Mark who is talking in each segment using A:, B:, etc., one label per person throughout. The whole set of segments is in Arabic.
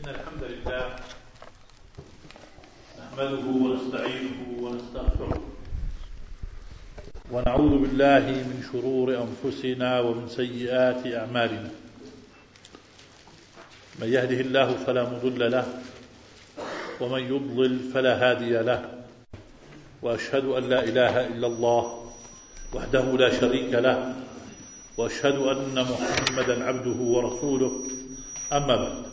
A: إن الحمد لله نحمده ونستعينه ونستغفره ونعوذ بالله من شرور أنفسنا ومن سيئات أعمالنا. من يهده الله فلا مضل له ومن يضلل فلا هادي له، وأشهد أن لا إله إلا الله وحده لا شريك له، وأشهد أن محمدا عبده ورسوله. أما بعد،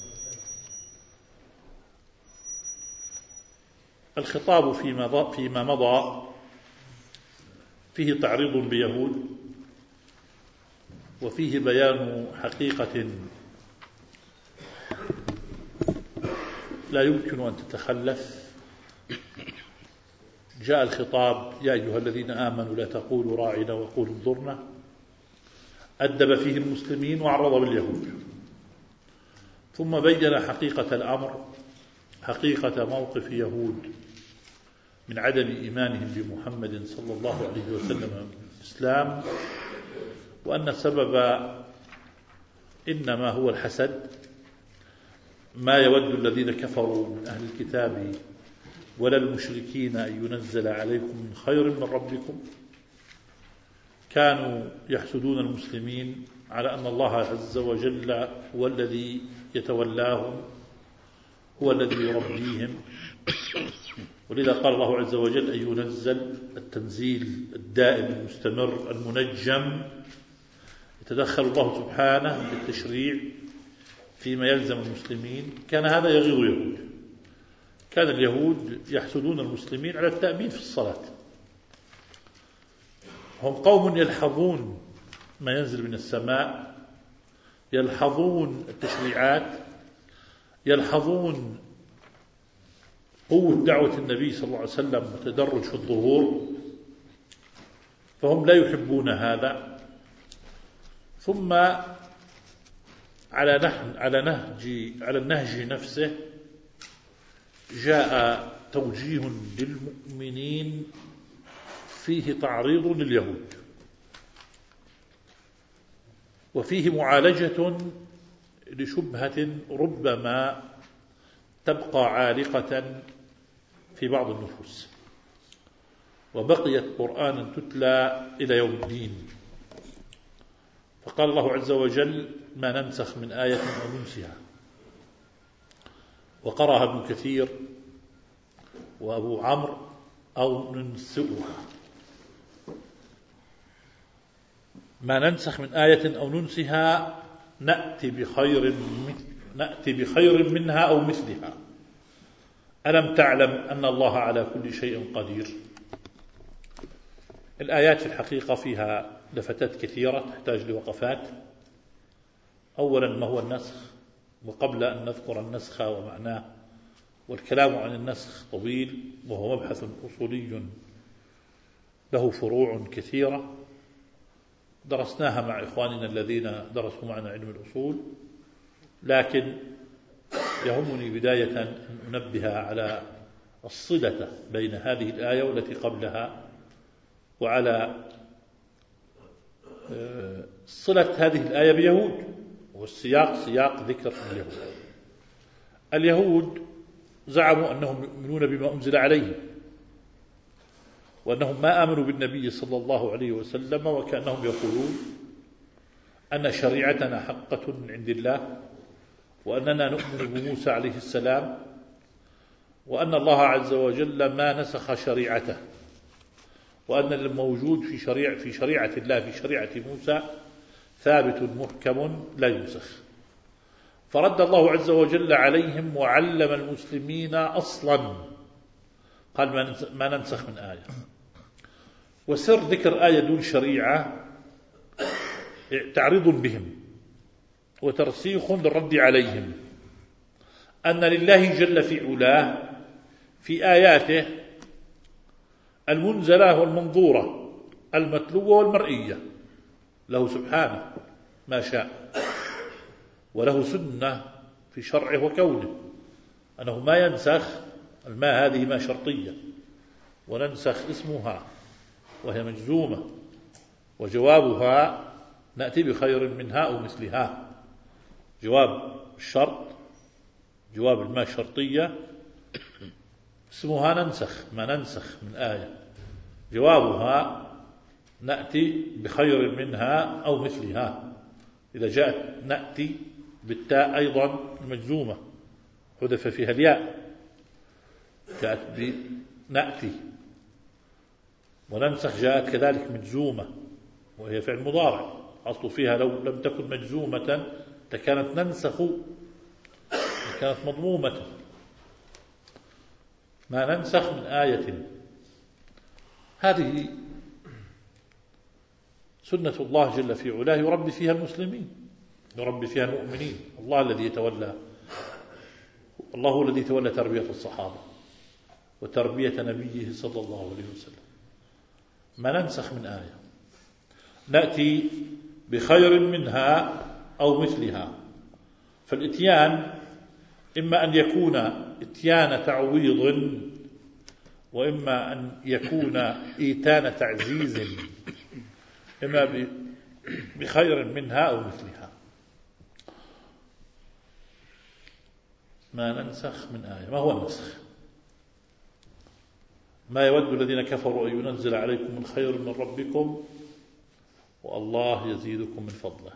A: الخطاب فيما مضى فيه تعريض بيهود، وفيه بيان حقيقة لا يمكن أن تتخلف. جاء الخطاب: يا أيها الذين آمنوا لا تقولوا راعنا وقولوا انظرنا. أدب فيه المسلمين وعرض باليهود، ثم بين حقيقة الأمر، حقيقة موقف يهود من عدم إيمانهم بمحمد صلى الله عليه وسلم من الإسلام، وأن السبب إنما هو الحسد. ما يود الذين كفروا من أهل الكتاب ولا المشركين أن ينزل عليكم من خير من ربكم. كانوا يحسدون المسلمين على أن الله عز وجل هو الذي يتولاهم، هو الذي يربيهم، ولذا قال الله عز وجل أن ينزل التنزيل الدائم المستمر المنجم. يتدخل الله سبحانه بالتشريع فيما يلزم المسلمين. كان هذا يغيظ يهود. كان اليهود يحسدون المسلمين على التأمين في الصلاة. هم قوم يلحظون ما ينزل من السماء، يلحظون التشريعات، يلحظون قوة دعوة النبي صلى الله عليه وسلم وتدرج في الظهور، فهم لا يحبون هذا. ثم على النهج نفسه جاء توجيه للمؤمنين فيه تعريض لليهود، وفيه معالجة لشبهة ربما تبقى عالقة في بعض النفوس، وبقيت قرآنا تتلى إلى يوم الدين. فقال الله عز وجل: ما ننسخ من آية أو ننسها. وقرأها ابن كثير وأبو عمرو: أو ننسئها. ما ننسخ من آية أو ننسها نأتي بخير منها أو مثلها. ألم تعلم أن الله على كل شيء قدير. الآيات في الحقيقة فيها لفتات كثيرة تحتاج لوقفات. أولا، ما هو النسخ؟ وقبل أن نذكر النسخ ومعناه، والكلام عن النسخ طويل وهو مبحث أصولي له فروع كثيرة درسناها مع إخواننا الذين درسوا معنا علم الأصول، لكن يهمني بداية أن أنبه على الصلة بين هذه الآية والتي قبلها، وعلى صلة هذه الآية بيهود، والسياق سياق ذكر اليهود. اليهود زعموا أنهم يؤمنون بما أنزل عليهم، وأنهم ما آمنوا بالنبي صلى الله عليه وسلم، وكأنهم يقولون أن شريعتنا حقة من عند الله، وأننا نؤمن بموسى عليه السلام، وأن الله عز وجل ما نسخ شريعته، وأن الموجود في شريعة الله في شريعة موسى ثابت محكم لا ينسخ. فرد الله عز وجل عليهم وعلم المسلمين أصلا، قال: ما ننسخ من آية. وسر ذكر آية دون شريعة تعريض بهم وترسيخ للرد عليهم، أن لله جل في علاه في آياته المنزلة والمنظورة، المتلوة والمرئية، له سبحانه ما شاء، وله سنة في شرعه وكونه، أنه ما ينسخ. الماء هذه ما شرطية، وننسخ اسمها وهي مجزومة، وجوابها نأتي بخير منها أو مثلها. جواب الشرط جواب الما شرطية اسمها ننسخ، ما ننسخ من آية. جوابها نأتي بخير منها أو مثلها. إذا جاءت نأتي بالتاء أيضا المجزومة حذف فيها الياء، جاءت بنأتي. وننسخ جاءت كذلك مجزومة وهي فعل مضارع، أصل فيها لو لم تكن مجزومة لكانت ننسخ، كانت مضمومة. ما ننسخ من آية، هذه سنة الله جل في علاه يربي فيها المسلمين، يربي فيها المؤمنين. الله الذي يتولى، الله هو الذي يتولى تربية الصحابة وتربية نبيه صلى الله عليه وسلم. ما ننسخ من آية نأتي بخير منها أو مثلها. فالإتيان إما أن يكون إتيان تعويض، وإما أن يكون إيتان تعزيز، إما بخير منها أو مثلها. ما ننسخ من آية. ما هو النسخ؟ ما يود الذين كفروا أن ينزل عليكم من خير من ربكم والله يزيدكم من فضله.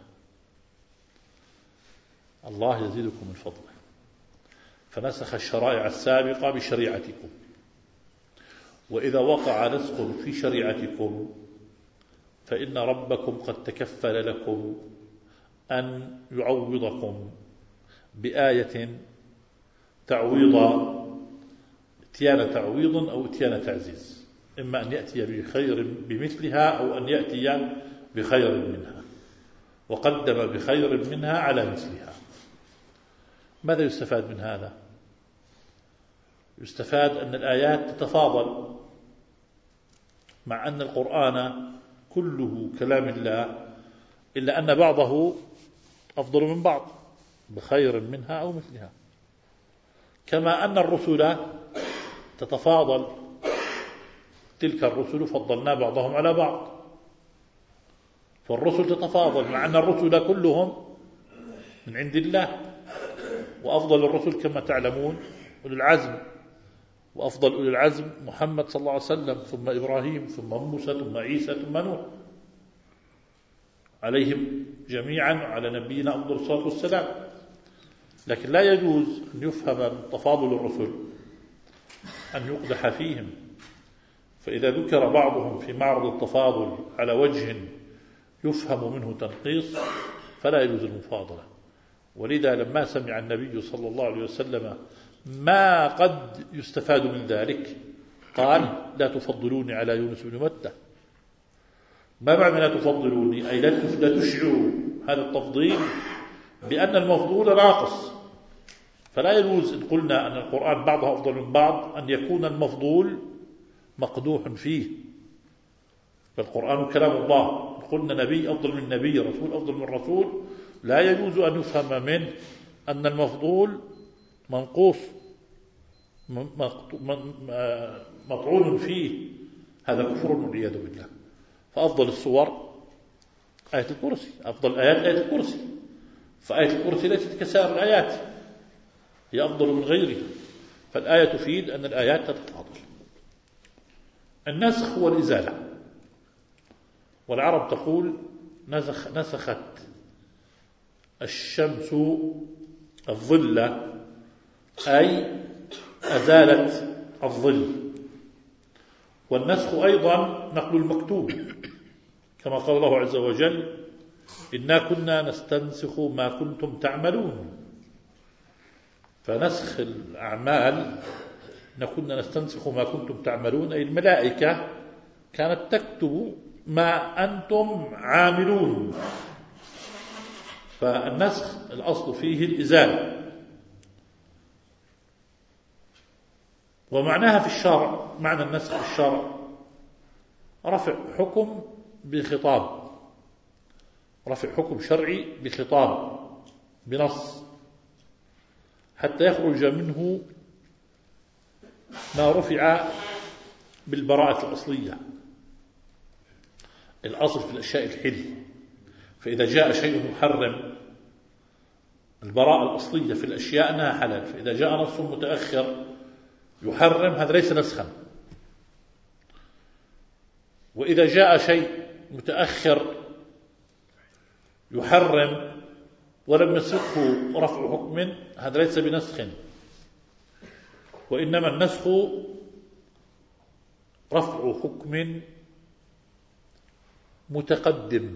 A: الله يزيدكم من فضله، فنسخ الشرائع السابقة بشريعتكم. وإذا وقع نسخ في شريعتكم فإن ربكم قد تكفل لكم أن يعوضكم بآية تعويضا، اتيان تعويض أو اتيان تعزيز، إما أن يأتي بخير بمثلها أو أن يأتي بخير منها، وقدم بخير منها على مثلها. ماذا يستفاد من هذا؟ يستفاد أن الآيات تتفاضل، مع أن القرآن كله كلام الله، إلا أن بعضه أفضل من بعض بخير منها أو مثلها. كما أن الرسل تتفاضل، تلك الرسل فضلنا بعضهم على بعض، فالرسل تتفاضل مع أن الرسل كلهم من عند الله. وأفضل الرسل كما تعلمون أولي العزم، وأفضل أولي العزم محمد صلى الله عليه وسلم، ثم إبراهيم، ثم موسى، ثم عيسى، ثم نوح، عليهم جميعا على نبينا أفضل الصلاة والسلام. لكن لا يجوز أن يفهم من تفاضل الرسل أن يقدح فيهم، فإذا ذكر بعضهم في معرض التفاضل على وجه يفهم منه تنقيص فلا يجوز المفاضلة. ولذا لما سمع النبي صلى الله عليه وسلم ما قد يستفاد من ذلك قال: لا تفضلوني على يونس بن متى. ما معنى لا تفضلوني؟ أي لا تشعروا هذا التفضيل بأن المفضول ناقص. فلا يجوز إن قلنا أن القرآن بعضها أفضل من بعض أن يكون المفضول مقدوح فيه. فالقرآن كلام الله، قلنا نبي أفضل من نبي، رسول أفضل من رسول، لا يجوز أن يفهم منه أن المفضول منقوص مطعون فيه. هذا كفر والعياذ بالله. فأفضل الصور آية الكرسي، أفضل الآيات آية الكرسي، فآية الكرسي ليست كسائر الآيات، هي أفضل من غيرها. فالآية تفيد أن الآيات تتفاضل. النسخ هو الإزالة، والعرب تقول نسخت الشمس الظل، أي أزالت الظل. والنسخ أيضا نقل المكتوب، كما قال الله عز وجل: إنا كنا نستنسخ ما كنتم تعملون. فنسخ الأعمال، كنا نستنسخ ما كنتم تعملون، أي الملائكة كانت تكتب ما أنتم عاملون. فالنسخ الأصل فيه الإزالة. ومعناها في الشرع، معنى النسخ في الشرع رفع حكم بخطاب، رفع حكم شرعي بخطاب بنص، حتى يخرج منه ما رفع بالبراءة الأصلية. الأصل في الأشياء الحل، فإذا جاء شيء محرم البراءة الأصلية في الأشياء أنها حلال، فإذا جاء نص متأخر يحرم هذا ليس نسخا. وإذا جاء شيء متأخر يحرم ولم يسبقه رفع حكم هذا ليس بنسخ، وإنما النسخ رفع حكم متقدم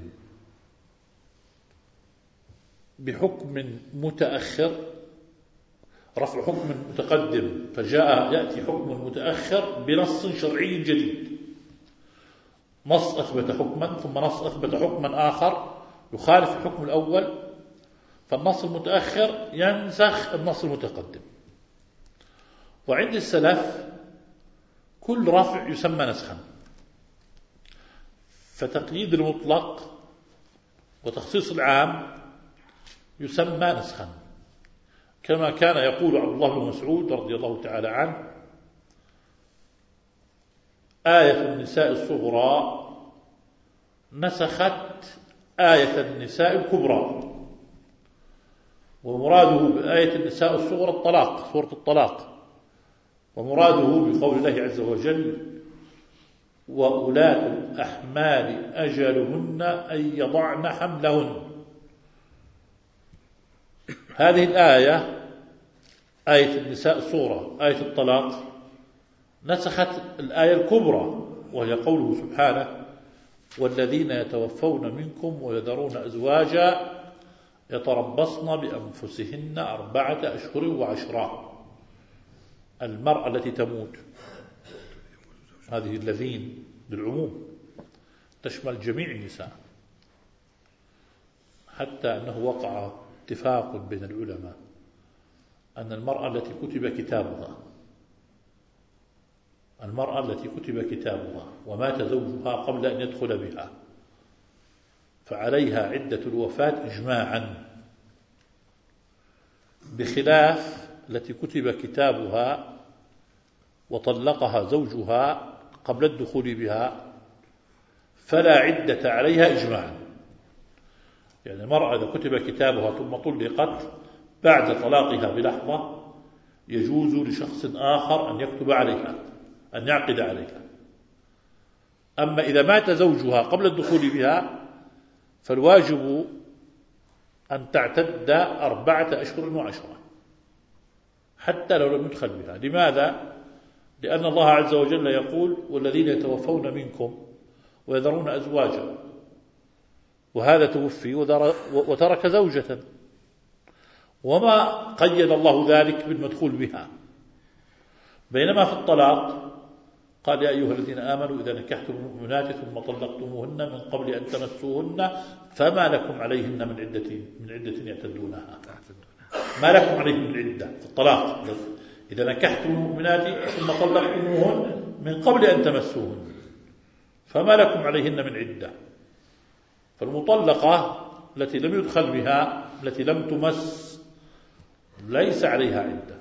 A: بحكم متأخر، رفع حكم متقدم فجاء يأتي حكم متأخر بنص شرعي جديد، نص أثبت حكما ثم نص أثبت حكما آخر يخالف الحكم الأول، فالنص المتأخر ينسخ النص المتقدم. وعند السلف كل رفع يسمى نسخا، فتقييد المطلق وتخصيص العام يسمى نسخا، كما كان يقول عبد الله بن مسعود رضي الله تعالى عنه: آية النساء الصغرى نسخت آية النساء الكبرى. ومراده بآية النساء الصغرى الطلاق، سورة الطلاق، ومراده بقول الله عز وجل: وأولاة الأحمال أجلهن أن يضعن حملهن. هذه الآية آية النساء الصغرى آية الطلاق نسخت الآية الكبرى، وهي قوله سبحانه: والذين يتوفون منكم ويذرون أزواجا يتربصن بأنفسهن 4 أشهر وعشرا. المرأة التي تموت، هذه الذين بالعموم تشمل جميع النساء، حتى أنه وقع اتفاق بين العلماء أن المرأة التي كتب كتابها ومات زوجها قبل أن يدخل بها فعليها عدة الوفاة إجماعا، بخلاف التي كتب كتابها وطلقها زوجها قبل الدخول بها فلا عدة عليها إجماعا. يعني المرأة إذا كتب كتابها ثم طلقت بعد طلاقها بلحظة يجوز لشخص آخر أن يكتب عليها، أن يعقد عليها. أما إذا مات زوجها قبل الدخول بها فالواجب أن تعتد 4 أشهر وعشرة حتى لو لم يدخل بها. لماذا؟ لأن الله عز وجل يقول: والذين يتوفون منكم ويذرون أزواجا، وهذا توفي وترك زوجة، وما قيد الله ذلك بالمدخول بها. بينما في الطلاق قال: يا أيها الذين آمنوا إذا نكحتم المؤمنات ثم طلقتموهن من قبل أن تمسوهن فما لكم عليهن من عدة يعتدونها. ما لكم عليهن من عدة في الطلاق، إذا نكحتم المؤمنات ثم طلقتموهن من قبل أن تمسوهن فما لكم عليهن من عدة. فالمطلقة التي لم يدخل بها، التي لم تمس، ليس عليها عدة.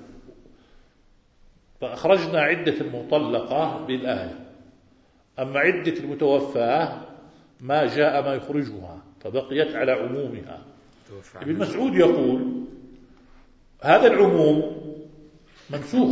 A: فأخرجنا عدة المطلقة بالآية، أما عدة المتوفاة ما جاء ما يخرجها فبقيت على عمومها. ابن مسعود يقول: هذا العموم منسوخ،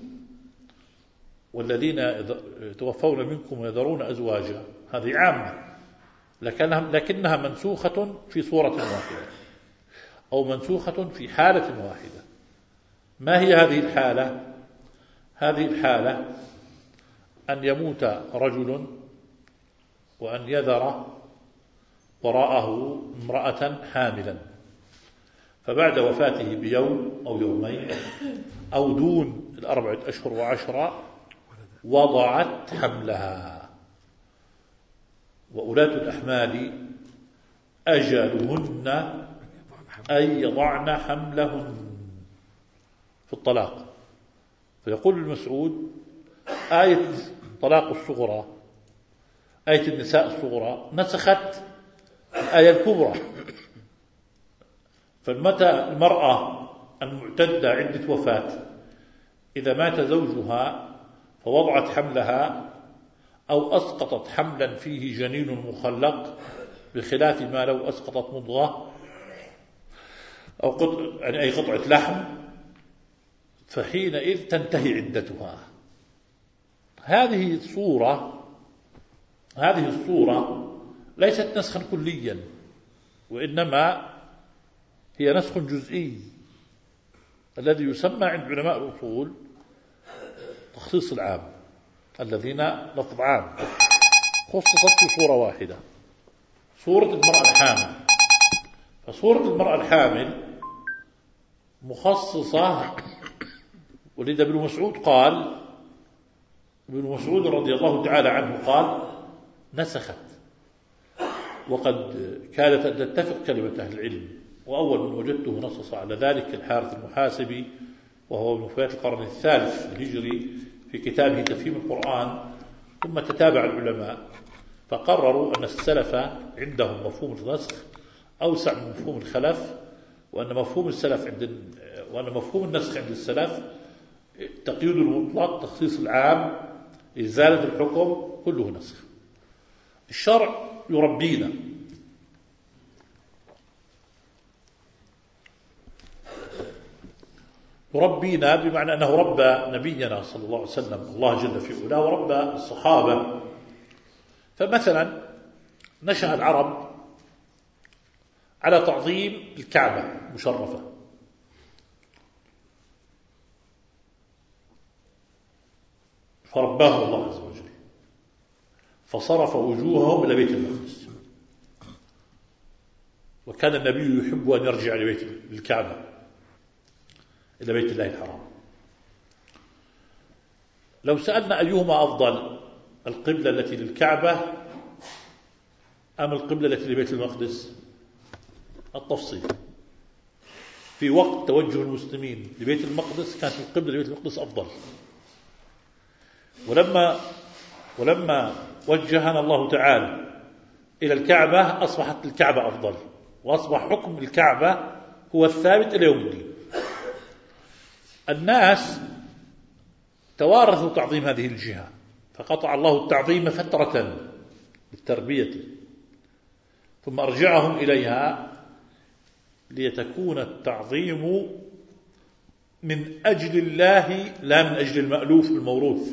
A: والذين يتوفون منكم ويذرون أزواجا هذه عامة، لكنها منسوخة في صورة واحدة أو منسوخة في حالة واحدة. ما هي هذه الحالة؟ هذه الحالة أن يموت رجل وأن يذر وراءه امرأة حاملا، فبعد وفاته بيوم أو يومين أو دون 4 أشهر وعشرة وضعت حملها. وأولاة الأحمال أجلهن أن يضعن حملهن في الطلاق. فيقول المسعود: آية طلاق الصغرى، آية النساء الصغرى نسخت الآية الكبرى. فمتى المرأة المعتدة عدة وفاة إذا مات زوجها فوضعت حملها أو أسقطت حملا فيه جنين مخلق، بخلاف ما لو أسقطت مضغة، أو قطع يعني أي قطعة لحم، فحينئذ تنتهي عدتها. هذه الصورة ليست نسخا كليا، وإنما هي نسخ جزئي الذي يسمى عند علماء الأصول تخصيص العام، الذين لفظ عام خصصت في صورة واحدة، صورة المرأة الحامل. فصورة المرأة الحامل مخصصة، ولذا ابن مسعود قال، ابن مسعود رضي الله تعالى عنه قال نسخت، وقد كانت أن تتفق كلمة أهل العلم، وأول من وجدته نصص على ذلك الحارث المحاسبي، وهو من وفاة القرن الثالث الهجري، في كتابه تفهيم القرآن. ثم تتابع العلماء فقرروا أن السلف عندهم مفهوم النسخ أوسع من مفهوم الخلف، وأن مفهوم النسخ عند السلف تقييد المطلق، تخصيص العام، إزالة الحكم، كله نسخ. الشرع يربينا، بمعنى أنه ربى نبينا صلى الله عليه وسلم الله جل في علاه، وربى الصحابة. فمثلا نشأ العرب على تعظيم الكعبة المشرفة، فرباه الله عز وجل، فصرف وجوههم إلى بيت المقدس. وكان النبي يحب أن يرجع للكعبة، إلى بيت الله الحرام. لو سألنا أيهما أفضل، القبلة التي للكعبة أم القبلة التي لبيت المقدس؟ التفصيل: في وقت توجه المسلمين لبيت المقدس كانت القبلة لبيت المقدس أفضل، ولما وجهنا الله تعالى إلى الكعبة أصبحت الكعبة أفضل، وأصبح حكم الكعبة هو الثابت إلى يوم الدين. الناس توارثوا تعظيم هذه الجهة، فقطع الله التعظيم فترة للتربية، ثم أرجعهم إليها ليتكون التعظيم من أجل الله لا من أجل المألوف الموروث.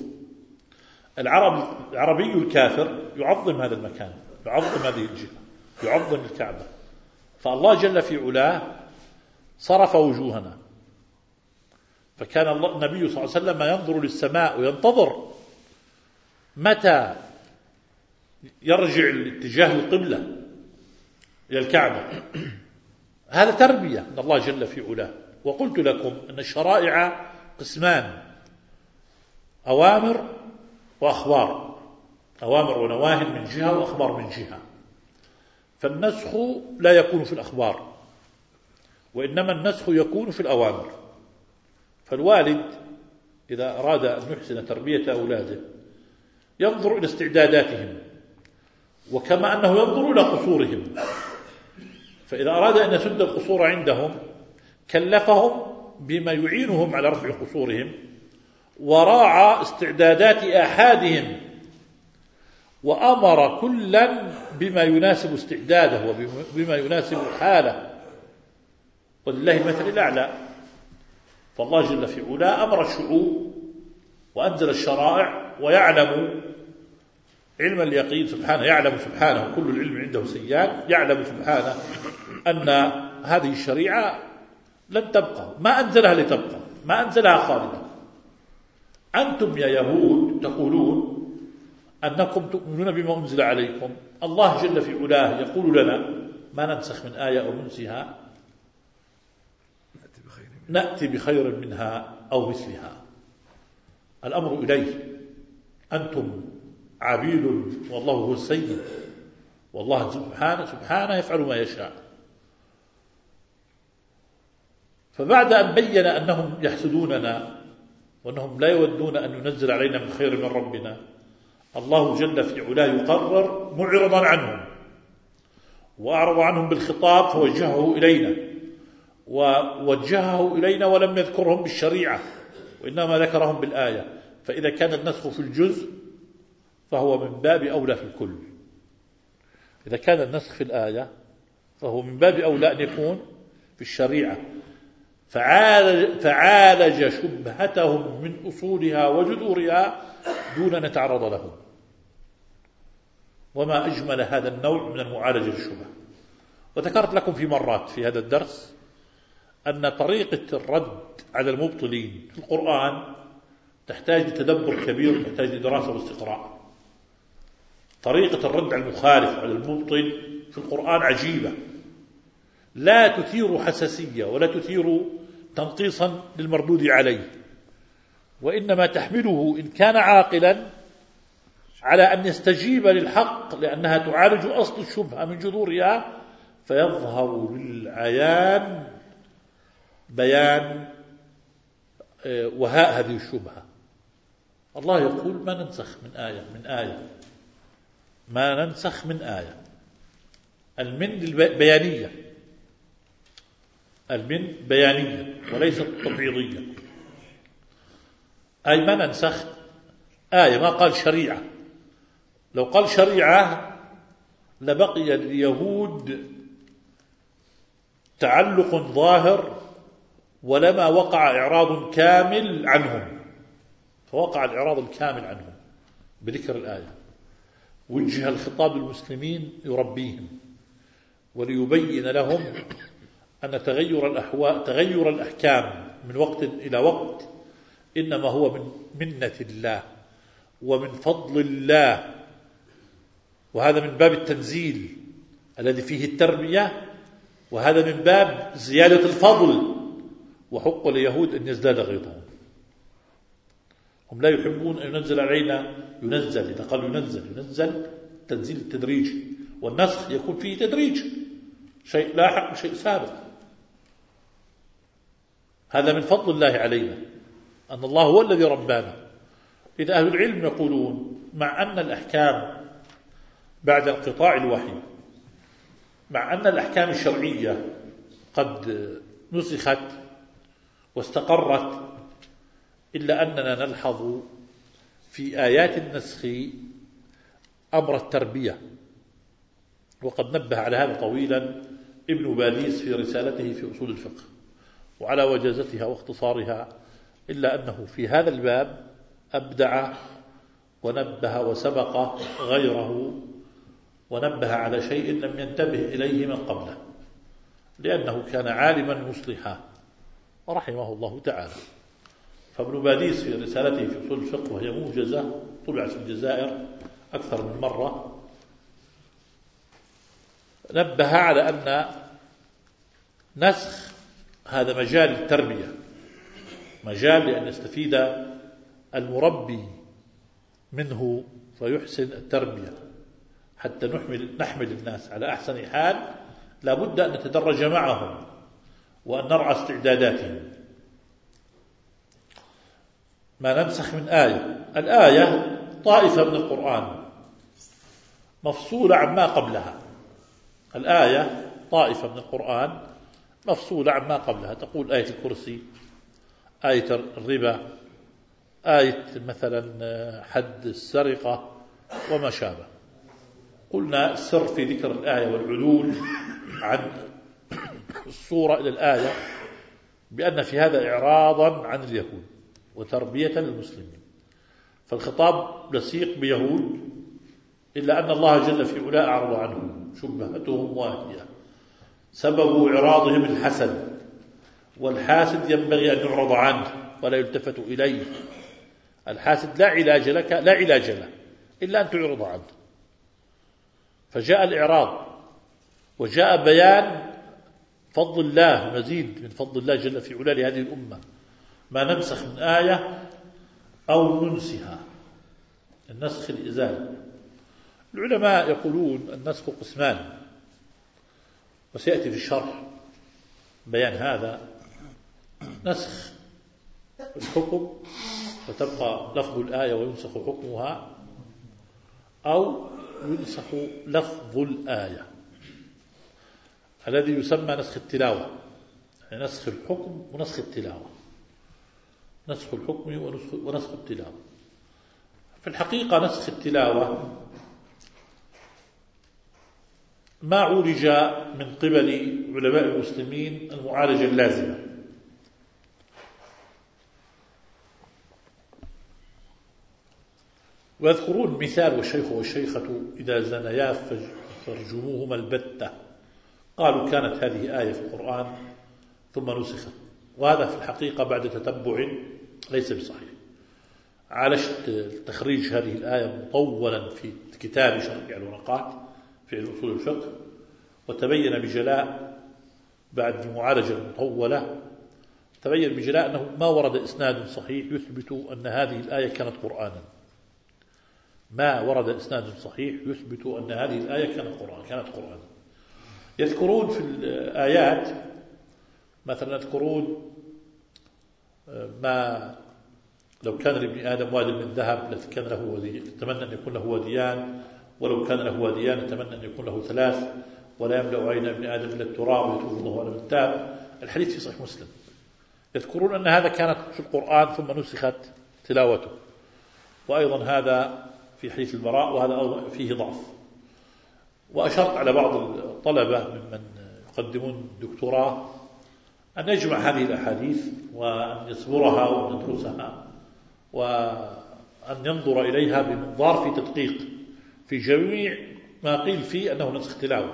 A: العربي الكافر يعظم هذا المكان، يعظم هذه الجهة، يعظم الكعبة. فالله جل في علاه صرف وجوهنا، فكان النبي صلى الله عليه وسلم ينظر للسماء وينتظر متى يرجع الاتجاه القبلة إلى الكعبة. هذا تربية من الله جل في علاه. وقلت لكم أن الشرائع قسمان: أوامر وأخبار، أوامر ونواهي من جهة وأخبار من جهة. فالنسخ لا يكون في الأخبار، وإنما النسخ يكون في الأوامر. فالوالد إذا أراد أن يحسن تربية أولاده ينظر إلى استعداداتهم، وكما أنه ينظر إلى قصورهم. فإذا أراد أن يسد القصور عندهم كلفهم بما يعينهم على رفع قصورهم، وراعى استعدادات آحادهم، وأمر كلا بما يناسب استعداده وبما يناسب حاله، ولله المثل الأعلى. فالله جل في علاه أمر الشعوب وأنزل الشرائع، ويعلم علم اليقين سبحانه، يعلم سبحانه كل العلم عنده سيان، يعلم سبحانه أن هذه الشريعة لن تبقى، ما أنزلها لتبقى، ما أنزلها خالدة. أنتم يا يهود تقولون أنكم تؤمنون بما أنزل عليكم، الله جل في علاه يقول لنا: ما ننسخ من آية أو ننسها نأتي بخير منها أو مثلها. الأمر إليه، أنتم عبيد والله هو السيد، والله سبحانه يفعل ما يشاء. فبعد أن بين أنهم يحسدوننا وأنهم لا يودون أن ينزل علينا من خير من ربنا، الله جل في علاه يقرر معرضا عنهم، وأعرض عنهم بالخطاب فوجهه إلينا، ووجهه إلينا ولم يذكرهم بالشريعة، وإنما ذكرهم بالآية. فإذا كان النسخ في الجزء فهو من باب أولى في الكل. إذا كان النسخ في الآية فهو من باب أولى أن يكون في الشريعة فعالج شبهتهم من أصولها وجذورها دون أن يتعرض لهم. وما أجمل هذا النوع من المعالجة للشبهة. وذكرت لكم في مرات في هذا الدرس أن طريقة الرد على المبطلين في القرآن تحتاج لتدبر كبير، تحتاج لدراسة واستقراء. طريقة الرد على المخالف على المبطل في القرآن عجيبة، لا تثير حساسية ولا تثير تنقيصا للمردود عليه، وإنما تحمله إن كان عاقلا على أن يستجيب للحق لأنها تعالج أصل الشبهة من جذورها، فيظهر للعيان بيان وهاء هذه الشبهة. الله يقول ما ننسخ من آية ما ننسخ من آية. المن البيانية، المن بيانية وليست تبعيضية، أي ما ننسخ آية. ما قال شريعة، لو قال شريعة لبقي اليهود تعلق ظاهر ولما وقع إعراض كامل عنهم، فوقع الإعراض الكامل عنهم بذكر الآية. وجه الخطاب للمسلمين يربيهم وليبين لهم أن تغير الأحكام من وقت إلى وقت إنما هو من منة الله ومن فضل الله، وهذا من باب التنزيل الذي فيه التربية، وهذا من باب زيادة الفضل. وحق اليهود أن يزداد غيظهم. هم لا يحبون أن ينزل علينا، ينزل إذا قال ينزل تنزيل التدريج، والنسخ يكون فيه تدريج، شيء لاحق وشيء سابق. هذا من فضل الله علينا أن الله هو الذي ربانا. إذا أهل العلم يقولون مع أن الأحكام بعد انقطاع الوحي، مع أن الأحكام الشرعية قد نسخت واستقرت، إلا أننا نلحظ في آيات النسخ أمر التربية، وقد نبه على هذا طويلا ابن باديس في رسالته في أصول الفقه وعلى وجازتها واختصارها، إلا أنه في هذا الباب أبدع ونبه وسبق غيره، ونبه على شيء لم ينتبه إليه من قبله، لأنه كان عالما مصلحا رحمه الله تعالى. فابن باديس في رسالته في أصول الفقه وهي موجزة طبعت في الجزائر أكثر من مرة، نبه على أن نسخ هذا مجال التربية، مجال لأن يستفيد المربي منه فيحسن التربية حتى نحمل الناس على أحسن حال. لا بد أن نتدرج معهم وأن نرعى استعداداتهم. ما ننسخ من آية، الآية طائفة من القرآن مفصولة عما قبلها. الآية طائفة من القرآن مفصولة عما قبلها، تقول آية الكرسي، آية الربا، آية مثلا حد السرقة وما شابه. قلنا السر في ذكر الآية والعدول عن الصورة إلى الآية بأن في هذا إعراضا عن اليهود وتربية للمسلمين. فالخطاب لصيق بيهود، إلا أن الله جل في علا أعرض عنهم، شبهتهم واهية، سبب إعراضهم الحسد، والحاسد ينبغي أن يعرض عنه ولا يلتفت إليه. الحاسد لا علاج له إلا أن تعرض عنه. فجاء الإعراض وجاء بيان فضل الله، مزيد من فضل الله جل في علا لهذه الأمة. ما ننسخ من آية أو ننسها، النسخ الإزالة. العلماء يقولون النسخ قسمان، وسيأتي في الشرح بيان هذا. نسخ الحكم وتبقى لفظ الآية وينسخ حكمها، أو ينسخ لفظ الآية الذي يسمى نسخ التلاوة، يعني نسخ الحكم ونسخ التلاوة، نسخ الحكم ونسخ التلاوة. في الحقيقة نسخ التلاوة ما عولج من قبل علماء المسلمين المعالجة اللازمة. ويذكرون مثال: والشيخ والشيخة إذا زنيا فارجموهما البتة. قالوا كانت هذه آية في القرآن ثم نسخت، وهذا في الحقيقة بعد تتبع ليس بصحيح. عالجت تخريج هذه الآية مطولا في كتاب شرح الورقات في أصول الفقه، وتبين بجلاء بعد المعالجة المطولة تبين بجلاء أنه ما ورد إسناد صحيح يثبت أن هذه الآية كانت قرآنا. ما ورد إسناد صحيح يثبت أن هذه الآية كانت قرآنا. يذكرون في الآيات مثلا، يذكرون ما لو كان لابن آدم واد من ذهب لكان له وديان، يتمنى أن يكون له وديان، ولو كان له وديان يتمنى أن يكون له ثلاث، ولا يملأ عين ابن آدم إلا التراب ويتوب الله على من تاب. الحديث في صحيح مسلم. يذكرون أن هذا كانت في القرآن ثم نسخت تلاوته، وأيضا هذا في حديث البراء، وهذا فيه ضعف. وأشرت على بعض الطلبة ممن يقدمون دكتوراه أن يجمع هذه الأحاديث وأن يصبرها وأن يدرسها وأن ينظر إليها بمنظار في تدقيق في جميع ما قيل فيه أنه نسخ تلاوة.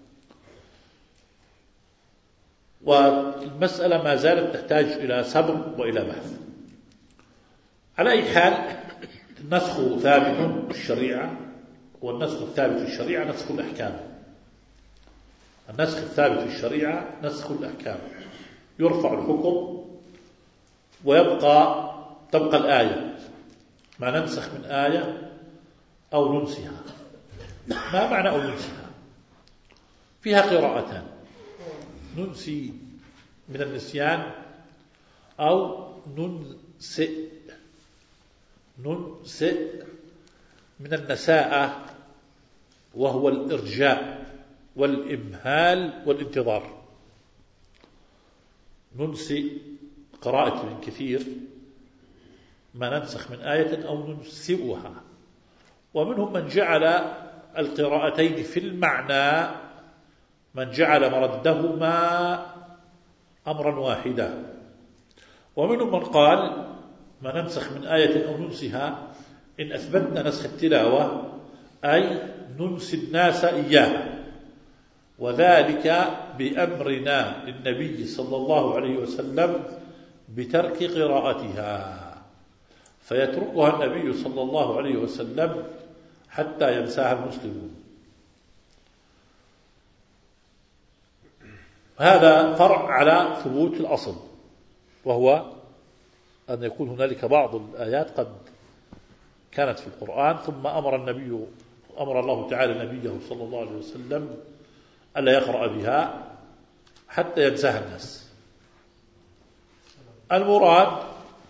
A: والمسألة ما زالت تحتاج إلى صبر وإلى بحث. على أي حال، النسخ ثابت في الشريعة، والنسخ الثابت في الشريعة نسخ الأحكام. النسخ الثابت في الشريعة نسخ الأحكام، يرفع الحكم تبقى الآية، ما ننسخ من آية أو ننسها. ما معنى أو ننسها؟ فيها قراءتان: ننسي من النسيان أو ننسئ من النساءة، وهو الإرجاء والإمهال والانتظار. ننسي قراءة من كثير، ما ننسخ من آية أو ننسئها. ومنهم من جعل القراءتين في المعنى، من جعل مردهما أمرا واحدا. ومنهم من قال ما ننسخ من آية أو ننسها إن أثبتنا نسخ التلاوة أي ننسي الناس إياها، وذلك بأمرنا للنبي صلى الله عليه وسلم بترك قراءتها، فيتركها النبي صلى الله عليه وسلم حتى ينساها المسلمون. هذا فرع على ثبوت الأصل، وهو أن يكون هنالك بعض الآيات قد كانت في القرآن ثم أمر الله تعالى نبيه صلى الله عليه وسلم ألا يقرأ بها حتى ينساها الناس. المراد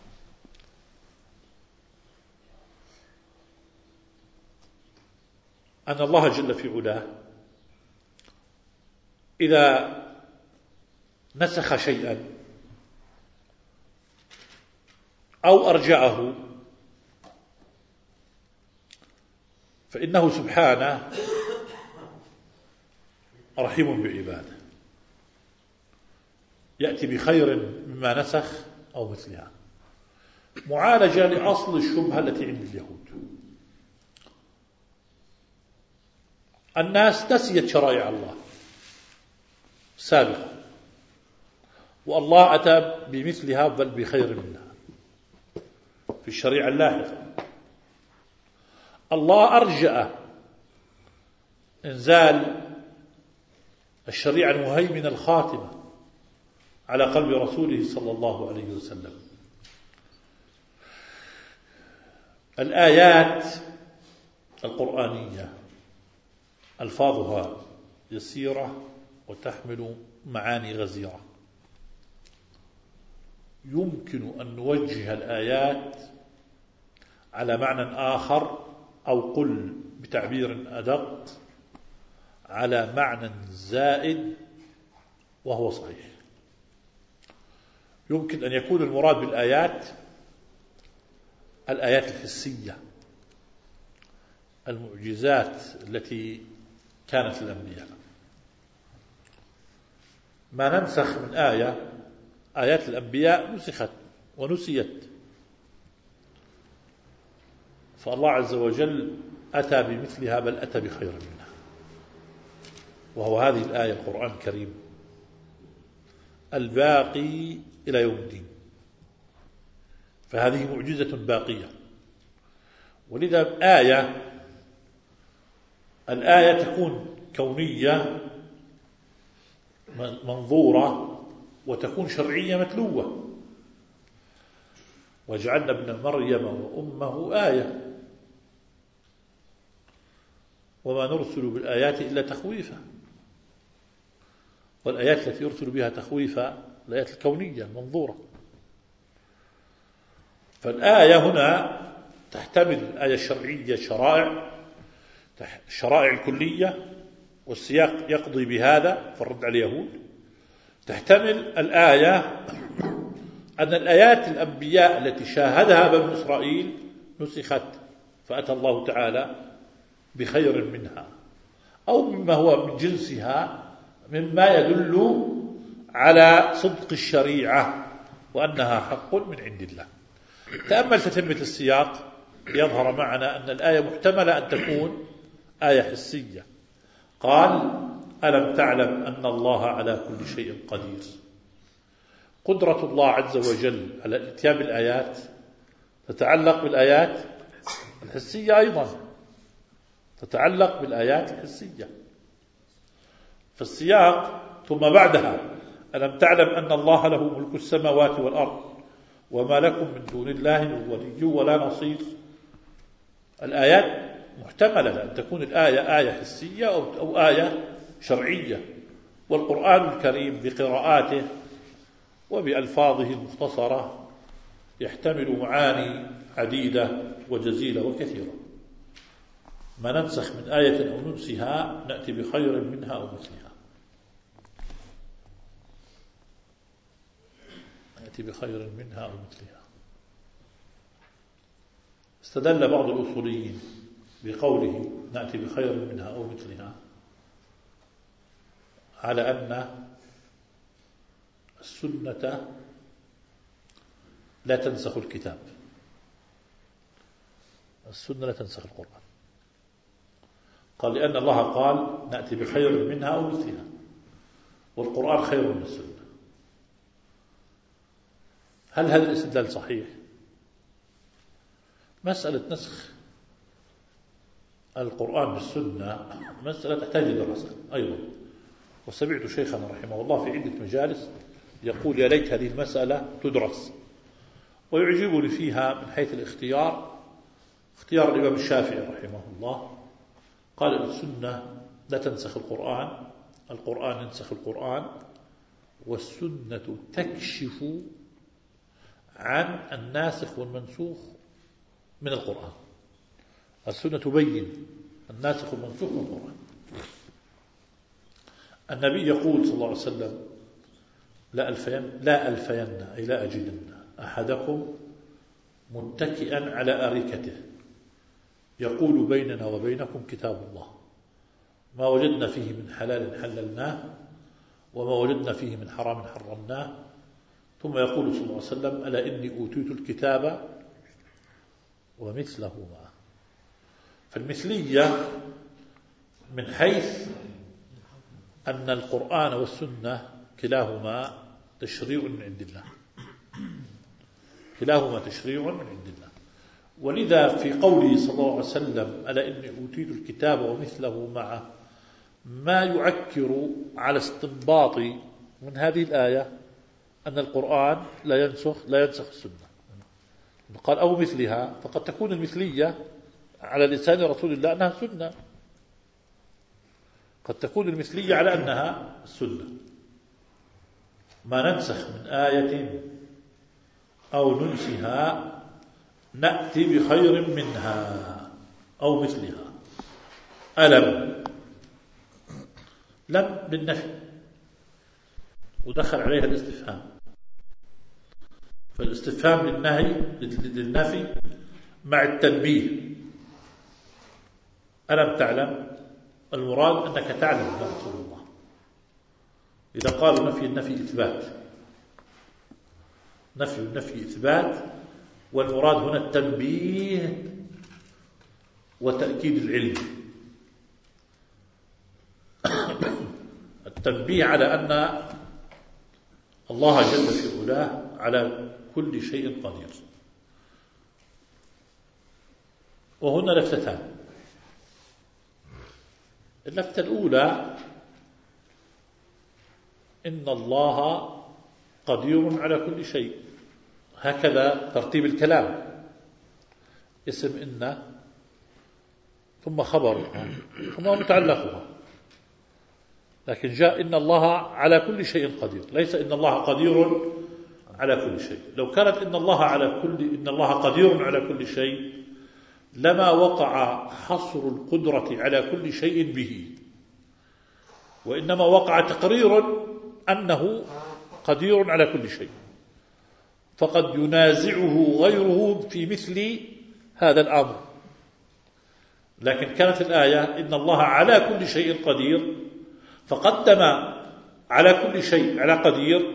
A: أن الله جل في علاه إذا نسخ شيئا أو أرجعه فإنه سبحانه رحيم بعباده، يأتي بخير مما نسخ أو مثلها، معالجة لأصل الشبهة التي عند اليهود. الناس نسيت شرائع الله سابقا، والله أتى بمثلها بل بخير منها في الشريعة اللاحقة. الله أرجأ إنزال الشريعة المهيمنة الخاتمة على قلب رسوله صلى الله عليه وسلم. الآيات القرآنية ألفاظها يسيرة وتحمل معاني غزيرة، يمكن أن نوجه الآيات على معنى آخر، أو قل بتعبير أدق على معنى زائد وهو صحيح. يمكن أن يكون المراد بالآيات الآيات الحسية، المعجزات التي كانت للأنبياء، ما ننسخ من آية، آيات الأنبياء نسخت ونسيت، فالله عز وجل أتى بمثلها بل أتى بخير منها، وهو هذه الآية القرآن الكريم الباقي إلى يوم الدين، فهذه معجزة باقية. ولذا الآية تكون كونية منظورة، وتكون شرعية متلوة. وجعلنا ابن مريم وأمه آية وما نرسل بالآيات إلا تخويفا، والآيات التي يرسل بها تخويفا الآيات الكونية المنظورة. فالآية هنا تحتمل الآية الشرعية الشرائع الكلية، والسياق يقضي بهذا فالرد على اليهود. تحتمل الآية أن الآيات الأنبياء التي شاهدها بنو إسرائيل نسخت، فأتى الله تعالى بخير منها أو مما هو من جنسها، مما يدل على صدق الشريعة وأنها حق من عند الله. تأمل تتمة السياق يظهر معنا أن الآية محتملة أن تكون آية حسية. قال: ألم تعلم أن الله على كل شيء قدير. قدرة الله عز وجل على الاتيان بالآيات تتعلق بالآيات الحسية، أيضا تتعلق بالآيات الحسية. فالسياق ثم بعدها: ألم تعلم أن الله له ملك السماوات والأرض وما لكم من دون الله من ولي ولا نصير. الآيات محتملة أن تكون الآية آية حسية أو آية شرعية. والقرآن الكريم بقراءاته وبألفاظه المختصرة يحتمل معاني عديدة وجزيلة وكثيرة. ما ننسخ من آية أو ننسها نأتي بخير منها أو مثلها، نأتي بخير منها أو مثلها. استدل بعض الأصوليين بقوله نأتي بخير منها أو مثلها على أن السنة لا تنسخ الكتاب، السنة لا تنسخ القرآن. قال: لأن الله قال نأتي بخير منها أو مثلها، والقرآن خير من السنة. هل هذا الاستدلال صحيح؟ مسألة نسخ القرآن بالسنة مسألة تحتاج إلى دراسة أيضا. وسمعت شيخنا رحمه الله في عدة مجالس يقول: يا ليت هذه المسألة تدرس. ويعجبني فيها من حيث الاختيار اختيار الإمام الشافعي رحمه الله. قال: السنة لا تنسخ القرآن، القرآن ينسخ القرآن، والسنة تكشف عن الناسخ والمنسوخ من القرآن. السنة تبين الناسخ والمنسوخ من القرآن. النبي يقول صلى الله عليه وسلم: لا ألفين أي لا أجدن أحدكم متكئا على أريكته يقول بيننا وبينكم كتاب الله، ما وجدنا فيه من حلال حللناه وما وجدنا فيه من حرام حرمناه. ثم يقول صلى الله عليه وسلم: ألا إني أوتيت الكتاب ومثله معه. فالمثلية من حيث أن القرآن والسنة كلاهما تشريع من عند الله، كلاهما تشريع من عند الله. ولذا في قوله صلى الله عليه وسلم: ألا إني أوتيت الكتاب ومثله معه، ما يعكر على استنباط من هذه الآية أن القرآن لا ينسخ السنة. قال: أو مثلها، فقد تكون المثلية على لسان رسول الله أنها سنة، قد تكون المثلية على أنها السنة. ما ننسخ من آية أو ننسها نأتي بخير منها أو مثلها. ألم لم بالنفي ودخل عليها الاستفهام، فالاستفهام للنفي مع التنبيه. ألم تعلم، المراد أنك تعلم يا رسول الله، إذا قالوا نفي النفي إثبات، نفي النفي إثبات، والمراد هنا التنبيه وتأكيد العلم، التنبيه على أن الله جل في علاه على كل شيء قدير. وهنا لفتتان. اللفتة الأولى إن الله قدير على كل شيء، هكذا ترتيب الكلام، اسم إن ثم خبرها ثم متعلقها، لكن جاء إن الله على كل شيء قدير، ليس إن الله قدير على كل شيء. لو كانت إن الله قدير على كل شيء لما وقع حصر القدرة على كل شيء به، وإنما وقع تقرير أنه قدير على كل شيء، فقد ينازعه غيره في مثل هذا الأمر. لكن كانت الآية إن الله على كل شيء قدير، فقدم على كل شيء على قدير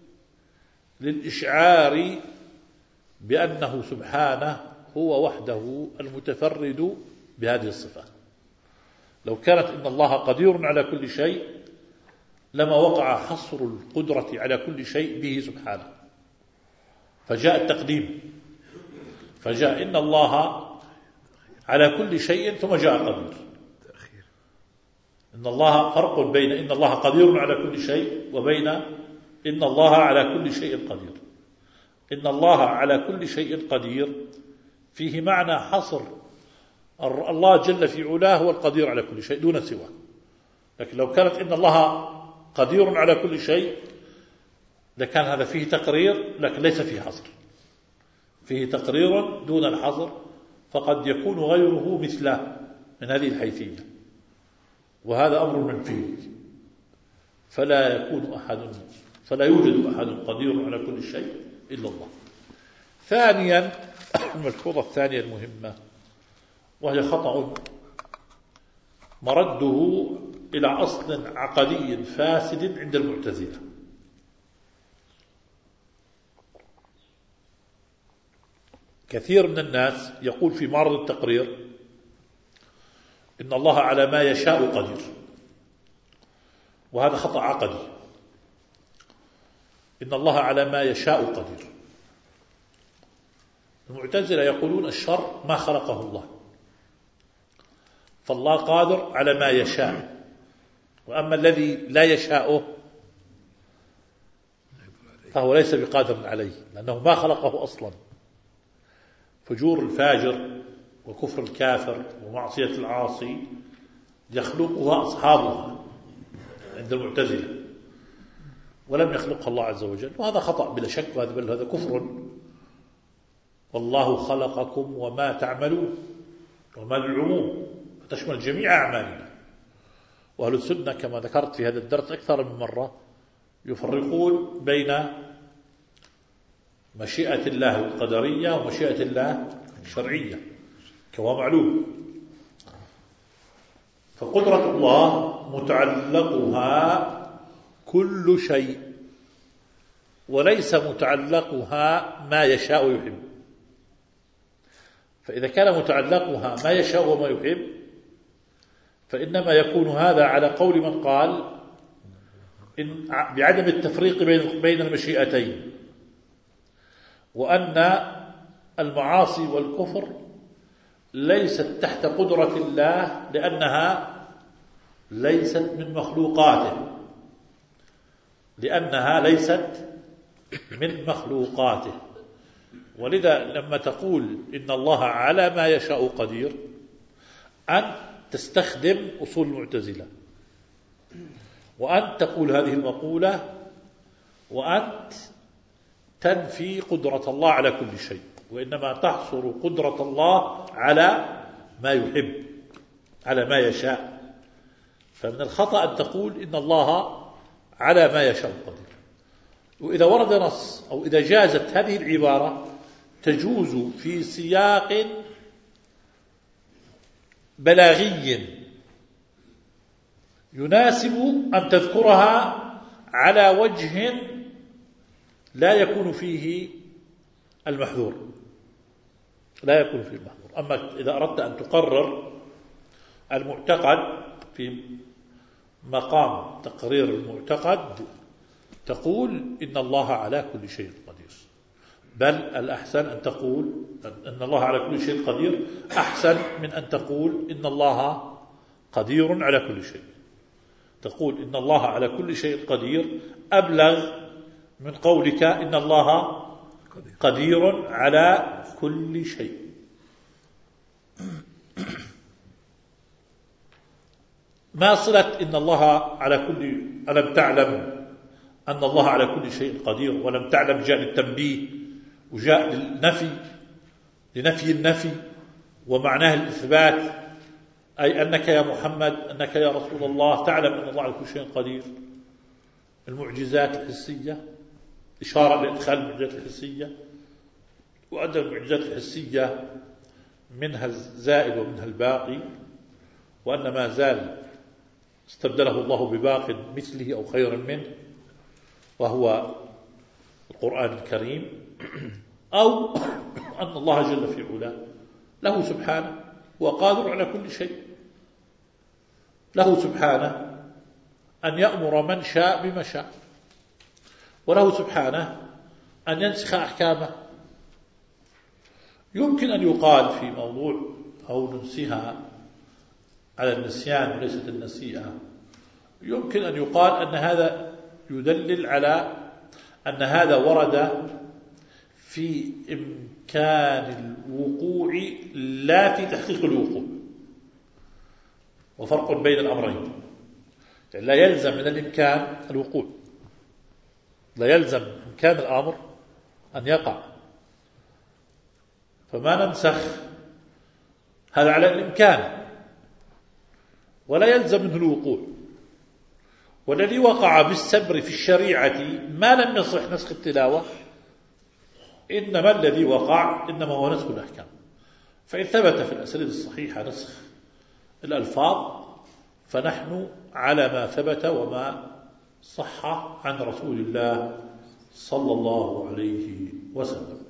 A: للإشعار بأنه سبحانه هو وحده المتفرد بهذه الصفة. لو كانت إن الله قدير على كل شيء لما وقع حصر القدرة على كل شيء به سبحانه، فجاء التقديم، فجاء إن الله على كل شيء ثم جاء قدير. إن الله فرق بين إن الله قدير على كل شيء وبين إن الله على كل شيء قدير. إن الله على كل شيء قدير فيه معنى حصر الله جل في علاه هو القدير على كل شيء دون سواه. لكن لو كانت إن الله قدير على كل شيء لكان هذا فيه تقرير، لكن ليس فيه حصر، فيه تقرير دون الحصر، فقد يكون غيره مثله من هذه الحيثية، وهذا أمر منفي، فلا يوجد أحد قدير على كل شيء إلا الله. ثانيا، الملحوظة الثانية المهمة وهي خطأ مرده إلى أصل عقدي فاسد عند المعتزلة. كثير من الناس يقول في معرض التقرير إن الله على ما يشاء قدير، وهذا خطأ عقدي. إن الله على ما يشاء قدير. المعتزلة يقولون الشر ما خلقه الله، فالله قادر على ما يشاء، وأما الذي لا يشاءه فهو ليس بقادر عليه لأنه ما خلقه أصلا. فجور الفاجر وكفر الكافر ومعصية العاصي يخلقها أصحابها عند المعتزلة، ولم يخلقها الله عز وجل، وهذا خطأ بلا شك، بل هذا كفر. والله خلقكم وما تعملون، وما للعموم فتشمل جميع أعمالنا. وأهل السنة كما ذكرت في هذا الدرس أكثر من مرة يفرقون بين مشيئة الله القدرية ومشيئة الله الشرعية كما معلوم. فقدرة الله متعلقها كل شيء، وليس متعلقها ما يشاء ويحب. فإذا كان متعلقها ما يشاء وما يحب فإنما يكون هذا على قول من قال إن بعدم التفريق بين المشيئتين، وأن المعاصي والكفر ليست تحت قدرة الله لأنها ليست من مخلوقاته، ولذا لما تقول إن الله على ما يشاء قدير أن تستخدم أصول المعتزلة، وأن تقول هذه المقولة، وأنت تنفي قدرة الله على كل شيء، وإنما تحصر قدرة الله على ما يحب، على ما يشاء. فمن الخطأ أن تقول إن الله على ما يشاء قدير. وإذا ورد نص أو إذا جازت هذه العبارة تجوز في سياق بلاغي يناسب أن تذكرها على وجه لا يكون فيه المحذور، لا يكون فيه المحذور. أما إذا أردت أن تقرر المعتقد في مقام تقرير المعتقد تقول إن الله على كل شيء قدير، بل الأحسن أن تقول إن الله على كل شيء قدير أحسن من أن تقول إن الله قدير على كل شيء. تقول إن الله على كل شيء قدير أبلغ من قولك إن الله قدير على كل شيء. ما صلة إن الله على كل، ألم تعلم أن الله على كل شيء قدير، ولم تعلم جاء للتنبيه وجاء لنفي النفي ومعناه الإثبات، أي أنك يا محمد، أنك يا رسول الله تعلم أن الله على كل شيء قدير. المعجزات الحسية إشارة لإدخال المعجزات الحسية، وأن المعجزات الحسية منها الزائد ومنها الباقي، وأن ما زال استبدله الله بباق مثله أو خير منه وهو القرآن الكريم، أو أن الله جل في علاه له سبحانه هو قادر على كل شيء، له سبحانه أن يأمر من شاء بما شاء، وله سبحانه أن ينسخ أحكامه. يمكن أن يقال في موضوع أو ننسيها على النسيان وليست النسيئة، يمكن أن يقال أن هذا يدلل على أن هذا ورد في إمكان الوقوع لا في تحقيق الوقوع، وفرق بين الأمرين. لا يلزم من الإمكان الوقوع، لا يلزم إمكان الأمر أن يقع، فما ننسخ هذا على الإمكان ولا يلزم منه الوقوع. والذي وقع بالسبر في الشريعة ما لم يصح نسخ التلاوة، إنما الذي وقع إنما هو نسخ الأحكام. فإن ثبت في الأساليب الصحيحة نسخ الألفاظ فنحن على ما ثبت وما صح عن رسول الله صلى الله عليه وسلم.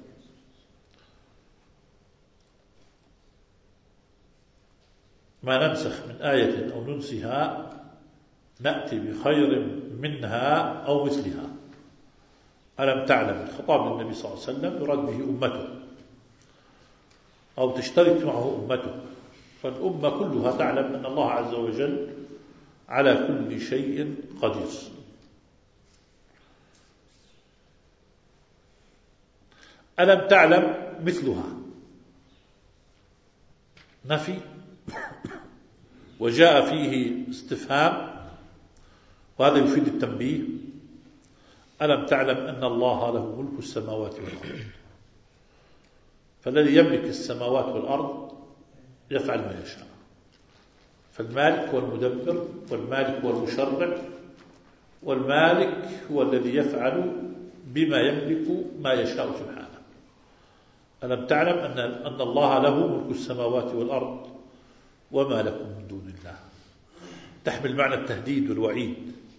A: ما ننسخ من آية أو ننسها نأتي بخير منها أو مثلها. ألم تعلم، الخطاب للنبي صلى الله عليه وسلم يراد به أمته أو تشترك معه أمته، فالأمة كلها تعلم أن الله عز وجل على كل شيء قدير. ألم تعلم مثلها نفي وجاء فيه استفهام، وهذا يفيد التنبيه. ألم تعلم أن الله له ملك السماوات والأرض، فالذي يملك السماوات والأرض يفعل ما يشاء، فالمالك هو المدبر، والمالك هو المشرع، والمالك هو الذي يفعل بما يملك ما يشاء سبحانه. ألم تعلم أن الله له ملك السماوات والأرض وما لكم من دون الله، تحمل معنى التهديد والوعيد،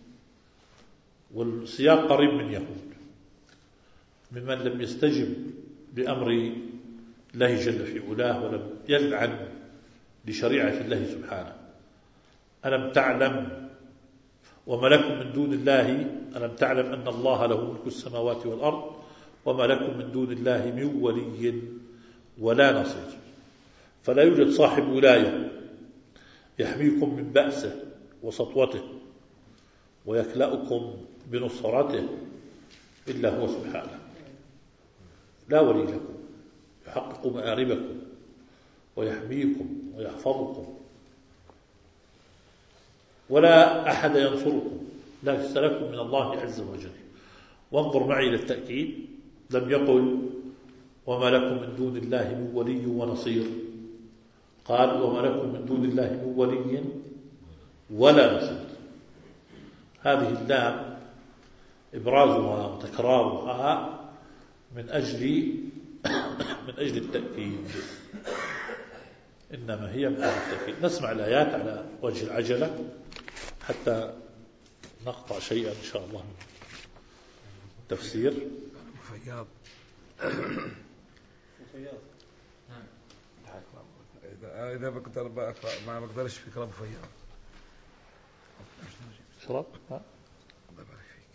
A: والسياق قريب من يهود، ممن لم يستجب بأمر الله جل في علاه ولم يلعن لشريعة الله سبحانه. ألم تعلم وما لكم من دون الله، ألم تعلم أن الله له ملك السماوات والأرض وما لكم من دون الله من ولي ولا نصير. فلا يوجد صاحب ولاية يحميكم من بأسه وسطوته ويكلأكم بنصرته إلا هو سبحانه. لا ولي لكم يحقق مآربكم ويحميكم ويحفظكم، ولا أحد ينصركم، لا لكم من الله عز وجل. وانظر معي للتأكيد، لم يقل وما لكم من دون الله من ولي ونصير، قال وما لكم من دون الله من ولي ولا نصير. هذه اللام إبرازها وتكرارها من أجل التأكيد، إنما هي من أجل التأكيد. نسمع الآيات على وجه العجلة حتى نقطع شيئا إن شاء الله من تفسير
B: فياض. إذا بقدر ما بقدرش في كلام فياض.
A: شرب.
B: الله يبارك فيك.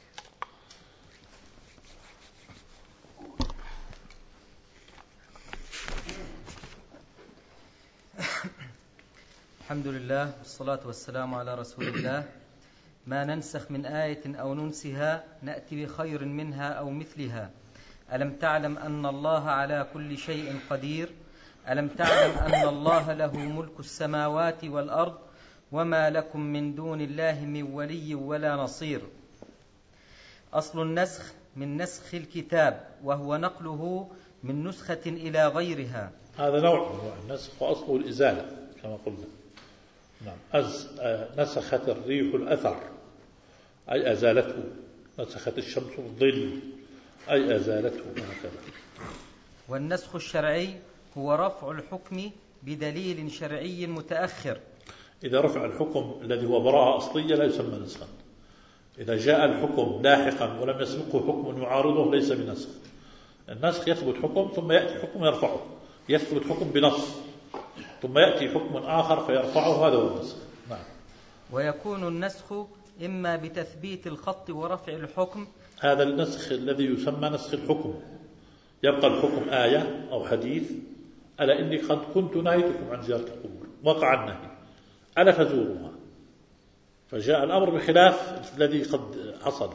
C: الحمد لله والصلاة والسلام على رسول الله. ما ننسخ من آية أو ننسها نأتي بخير منها أو مثلها. ألم تعلم أن الله على كل شيء قدير؟ ألم تعلم أن الله له ملك السماوات والأرض وما لكم من دون الله من ولي ولا نصير. أصل النسخ من نسخ الكتاب وهو نقله من نسخة إلى غيرها.
A: هذا نوع من النسخ وأصله الإزالة كما قلنا. نعم. نسخت الريح الأثر أي أزالته، نسخت الشمس الظل أي أزالته هكذا.
C: والنسخ الشرعي هو رفع الحكم بدليل شرعي متأخر.
A: إذا رفع الحكم الذي هو براءة أصلية لا يسمى نسخا. إذا جاء الحكم لاحقا ولم يسبقه حكم يعارضه ليس بنسخ. النسخ يثبت حكم ثم يأتي حكم يرفعه، يثبت حكم بنص ثم يأتي حكم آخر فيرفعه، هذا هو النسخ. نعم.
C: ويكون النسخ إما بتثبيت الخط ورفع الحكم.
A: هذا النسخ الذي يسمى نسخ الحكم، يبقى الحكم آية أو حديث: ألا إني قد كنت نهيتكم عن زيارة القبور، وقع النهي، ألا فزوروها، فجاء الأمر بخلاف الذي قد حصل.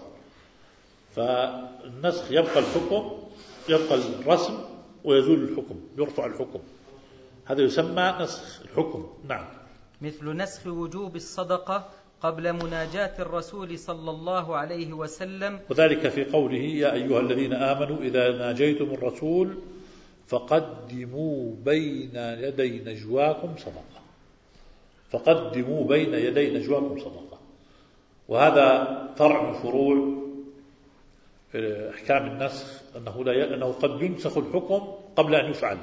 A: فالنسخ يبقى الحكم، يبقى الرسم ويزول الحكم، يرفع الحكم، هذا يسمى نسخ الحكم. نعم.
C: مثل نسخ وجوب الصدقة قبل مناجاة الرسول صلى الله عليه وسلم،
A: وذلك في قوله: يا أيها الذين آمنوا إذا ناجيتم الرسول فقدموا بين يدي نجواكم صدقة. فقدموا بين يدي نجواكم صدقة. وهذا فرع من فروع أحكام النسخ، أنه قد ينسخ الحكم قبل أن يفعل.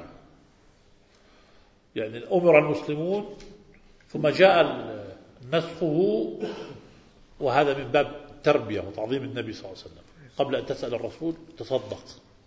A: يعني أمر المسلمون ثم جاء نسخه، وهذا من باب التربية وتعظيم النبي صلى الله عليه وسلم. قبل أن تسأل الرسول تصدق،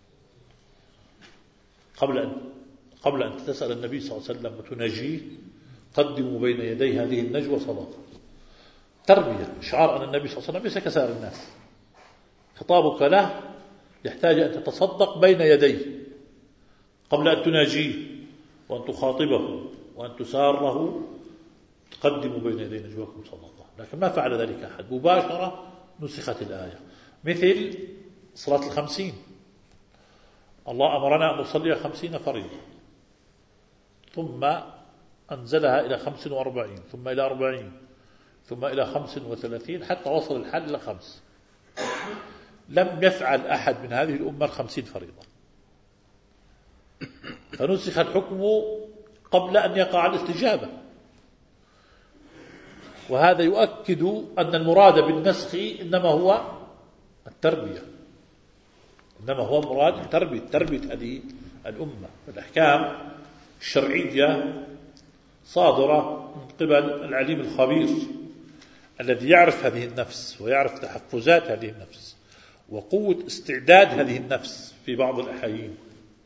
A: قبل أن تسأل النبي صلى الله عليه وسلم وتناجيه قدموا بين يدي هذه النجوى صدقة. تربية، إشعار أن النبي صلى الله عليه وسلم ليس كسائر الناس، خطابك له يحتاج أن تتصدق بين يديه قبل أن تناجيه وأن تخاطبه وأن تساره. تقدموا بين يدي نجواكم صدقة. لكن ما فعل ذلك أحد، مباشرة نسخت الآية. مثل صلاة 50، الله أمرنا أن نصلي 50 فريضة، ثم أنزلها إلى 45، ثم إلى 40، ثم إلى 35، حتى وصل الحال إلى 5. لم يفعل أحد من هذه الأمة 50 فريضة، فنسخ الحكم قبل أن يقع الاستجابة. وهذا يؤكد أن المراد بالنسخ إنما هو التربية، إنما هو مراد تربية هذه الأمة. الأحكام الشرعية صادرة من قبل العليم الخبير الذي يعرف هذه النفس ويعرف تحفزات هذه النفس وقوة استعداد هذه النفس في بعض الأحيان،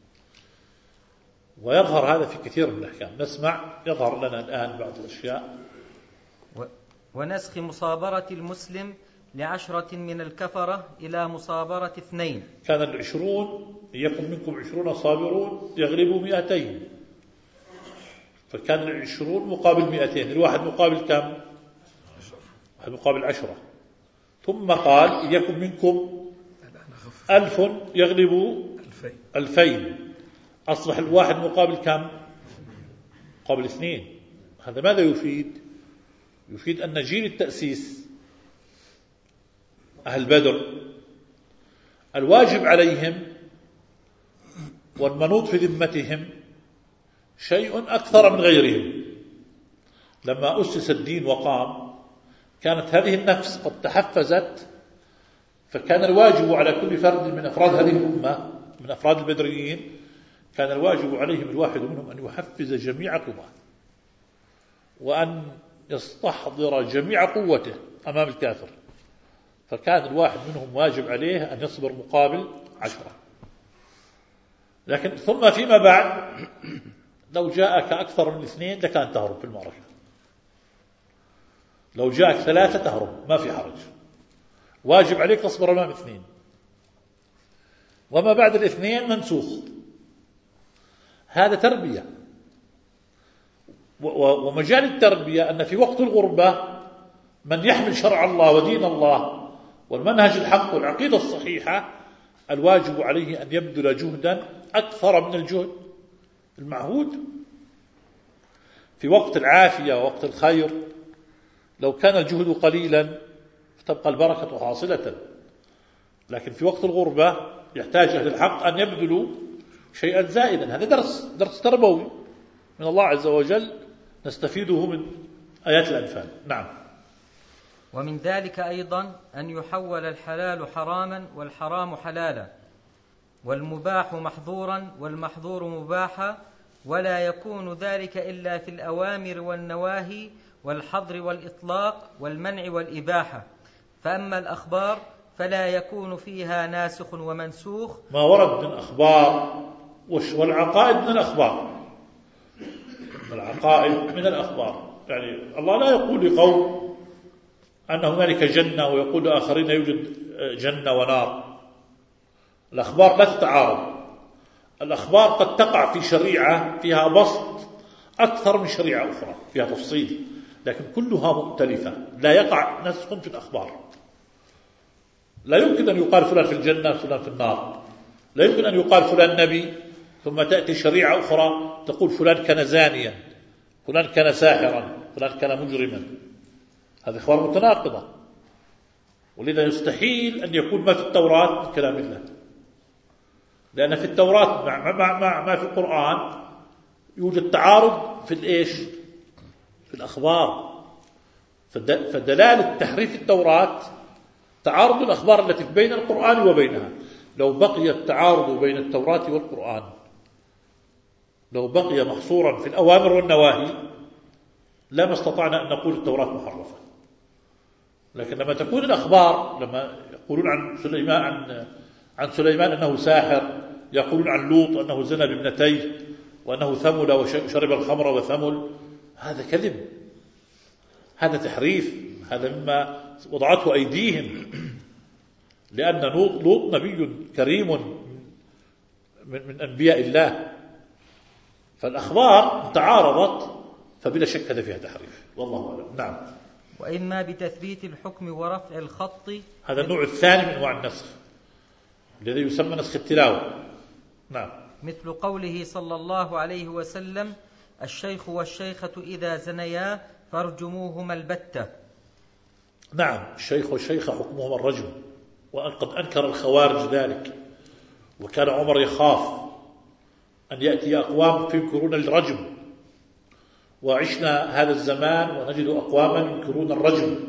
A: ويظهر هذا في كثير من الأحكام. نسمع يظهر لنا الآن بعض الأشياء.
C: ونسخ مصابرة المسلم ل10 من الكفرة إلى مصابرة 2.
A: كان 20 يكن منكم 20 صابرون يغلبوا 200، فكان 20 مقابل 200، الواحد مقابل كم؟ واحد مقابل 10. ثم قال يكن منكم 1000 يغلبوا 2000، أصبح الواحد مقابل كم؟ مقابل 2. هذا ماذا يفيد؟ يفيد أن جيل التأسيس أهل بدر الواجب عليهم والمنوط في ذمتهم شيء أكثر من غيرهم. لما أسس الدين وقام كانت هذه النفس قد تحفزت، فكان الواجب على كل فرد من أفراد هذه الأمة من أفراد البدريين، كان الواجب عليهم الواحد منهم أن يحفز جميع قواه وأن يستحضر جميع قوته أمام الكافر، فكان الواحد منهم واجب عليه أن يصبر مقابل 10. لكن ثم فيما بعد لو جاءك أكثر من 2 لكان تهرب في المعركة، لو جاءك 3 تهرب ما في حرج، واجب عليك تصبر أمام 2، وما بعد 2 منسوخ. هذا تربية. ومجال التربية أن في وقت الغربة من يحمل شرع الله ودين الله والمنهج الحق والعقيدة الصحيحة الواجب عليه أن يبذل جهدا أكثر من الجهد المعهود. في وقت العافية ووقت الخير لو كان الجهد قليلا تبقى البركة حاصلة، لكن في وقت الغربة يحتاج أهل الحق أن يبذلوا شيئا زائدا. هذا درس تربوي من الله عز وجل نستفيده من آيات الأنفال. نعم.
C: ومن ذلك أيضا أن يحول الحلال حراما والحرام حلالا، والمباح محظورا والمحظور مباحا، ولا يكون ذلك إلا في الأوامر والنواهي والحظر والإطلاق والمنع والإباحة. فأما الأخبار فلا يكون فيها ناسخ ومنسوخ.
A: ما ورد من أخبار والعقائد من الأخبار، العقائد من الأخبار. يعني الله لا يقول لقوم أن هنالك جنة ويقول لآخرين يوجد جنة ونار. الأخبار لا تتعارض. الأخبار قد تقع في شريعة فيها بسط أكثر من شريعة أخرى فيها تفصيل، لكن كلها مختلفة، لا يقع نسخ في الأخبار. لا يمكن أن يقال فلان في الجنة فلان في النار، لا يمكن أن يقال فلان نبي ثم تأتي شريعة أخرى تقول فلان كان زانيا، فلان كان ساحرا، فلان كان مجرما. هذه أخبار متناقضة، ولذا يستحيل أن يكون ما في التوراة من كلام الله، لأن في التوراة مع في القرآن يوجد تعارض في الإيش؟ في الأخبار. فدلالة تحريف التوراة تعارض الأخبار التي بين القرآن وبينها. لو بقي التعارض بين التوراة والقرآن، لو بقي محصورا في الأوامر والنواهي لما استطعنا أن نقول التوراة محرفة. لكن لما تكون الأخبار، لما يقولون عن سليمان أنه ساحر، يقولون عن لوط أنه زنى بابنتيه وأنه ثمل وشرب الخمر وثمل، هذا كذب، هذا تحريف، هذا مما وضعته أيديهم، لأن لوط نبي كريم من أنبياء الله. فالأخبار تعارضت فبلا شك هذا فيها تحريف، والله أعلم. نعم.
C: وإما بتثبيت الحكم ورفع الخط، هذا
A: النوع الثاني من أنواع النسخ الذي يسمى نسخ التلاوة. نعم.
C: مثل قوله صلى الله عليه وسلم: الشيخ والشيخة إذا زنيا فارجموهما البتة.
A: نعم، الشيخ والشيخة حكمهما الرجم، وقد أنكر الخوارج ذلك، وكان عمر يخاف أن يأتي أقوام ينكرون الرجم، وعشنا هذا الزمان ونجد أقواما ينكرون الرجم.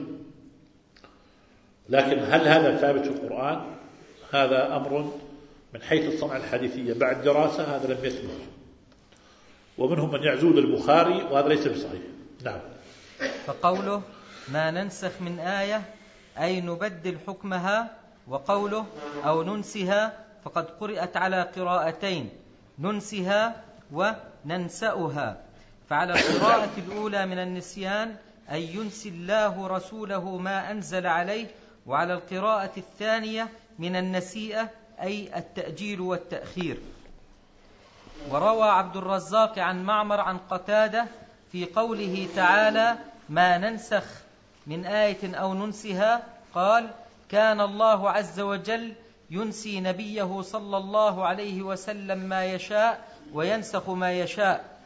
A: لكن هل هذا ثابت في القرآن؟ هذا أمر من حيث الصنعة الحديثية بعد دراسة هذا لم يثبت، ومنهم من يعزول البخاري وهذا ليس بصحيح. نعم.
C: فقوله ما ننسخ من آية أي نبدل حكمها، وقوله أو ننسها فقد قرأت على قراءتين، ننسها وننسأها. فعلى القراءة الأولى من النسيان أي ينسي الله رسوله ما أنزل عليه، وعلى القراءة الثانية من النسيئة أي التأجيل والتأخير. وروى عبد الرزاق عن معمر عن قتادة في قوله تعالى ما ننسخ من آية أو ننسها قال كان الله عز وجل ينسي نبيه صلى الله عليه وسلم ما يشاء وينسخ ما يشاء.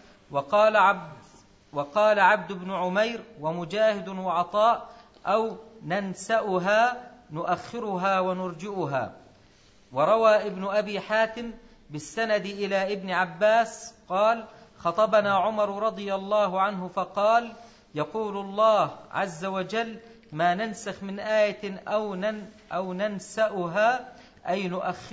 C: وقال عبد بن عمير ومجاهد وعطاء أو ننسأها نؤخرها ونرجئها. وروى ابن أبي حاتم بالسند إلى ابن عباس قال خطبنا عمر رضي الله عنه فقال يقول الله عز وجل ما ننسخ من آية أو ننسأها أي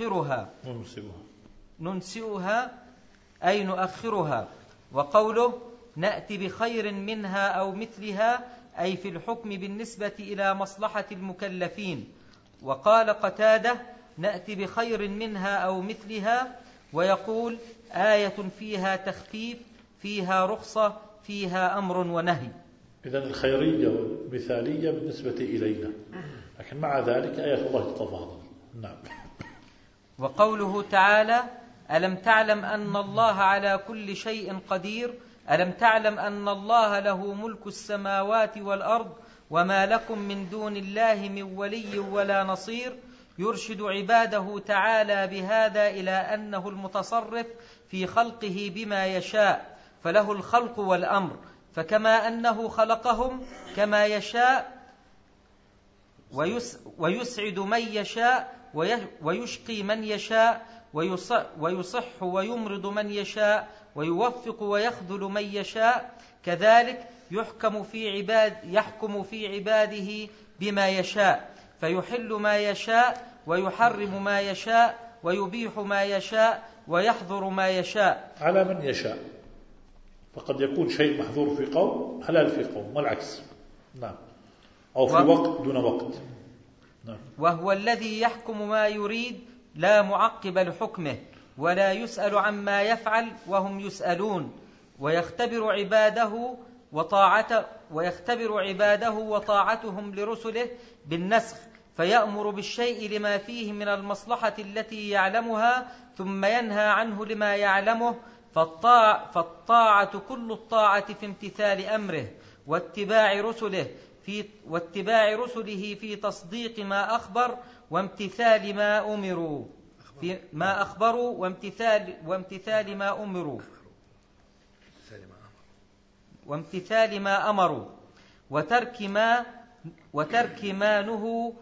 C: ننسئها أي نؤخرها. وقوله نأتي بخير منها أو مثلها أي في الحكم بالنسبة إلى مصلحة المكلفين. وقال قتادة: نأتي بخير منها أو مثلها. ويقول: آية فيها تخفيف، فيها رخصة، فيها أمر ونهي.
A: إذن الخيرية والمثالية بالنسبة إلينا، لكن مع ذلك آية الله تتفاضل. نعم.
C: وقوله تعالى: ألم تعلم أن الله على كل شيء قدير؟ ألم تعلم أن الله له ملك السماوات والأرض وما لكم من دون الله من ولي ولا نصير. يرشد عباده تعالى بهذا إلى أنه المتصرف في خلقه بما يشاء، فله الخلق والأمر، فكما أنه خلقهم كما يشاء ويسعد من يشاء ويشقي من يشاء ويصح ويمرض من يشاء ويوفق ويخذل من يشاء، كذلك يحكم في عباده بما يشاء، فيحل ما يشاء ويحرم ما يشاء ويبيح ما يشاء ويحظر ما يشاء
A: على من يشاء. فقد يكون شيء محظور في قوم حلال في قوم، والعكس. نعم. أو في وقت دون وقت. نعم.
C: وهو الذي يحكم ما يريد لا معقب لحكمه، ولا يسأل عما يفعل وهم يسألون، ويختبر عباده وطاعتهم لرسله بالنسخ، فيأمر بالشيء لما فيه من المصلحة التي يعلمها، ثم ينهى عنه لما يعلمه. فالطاعة كل الطاعة في امتثال أمره واتباع رسله في تصديق ما أخبر وامتثال ما أمروا وامتثال ما أمروا وترك ما نهوا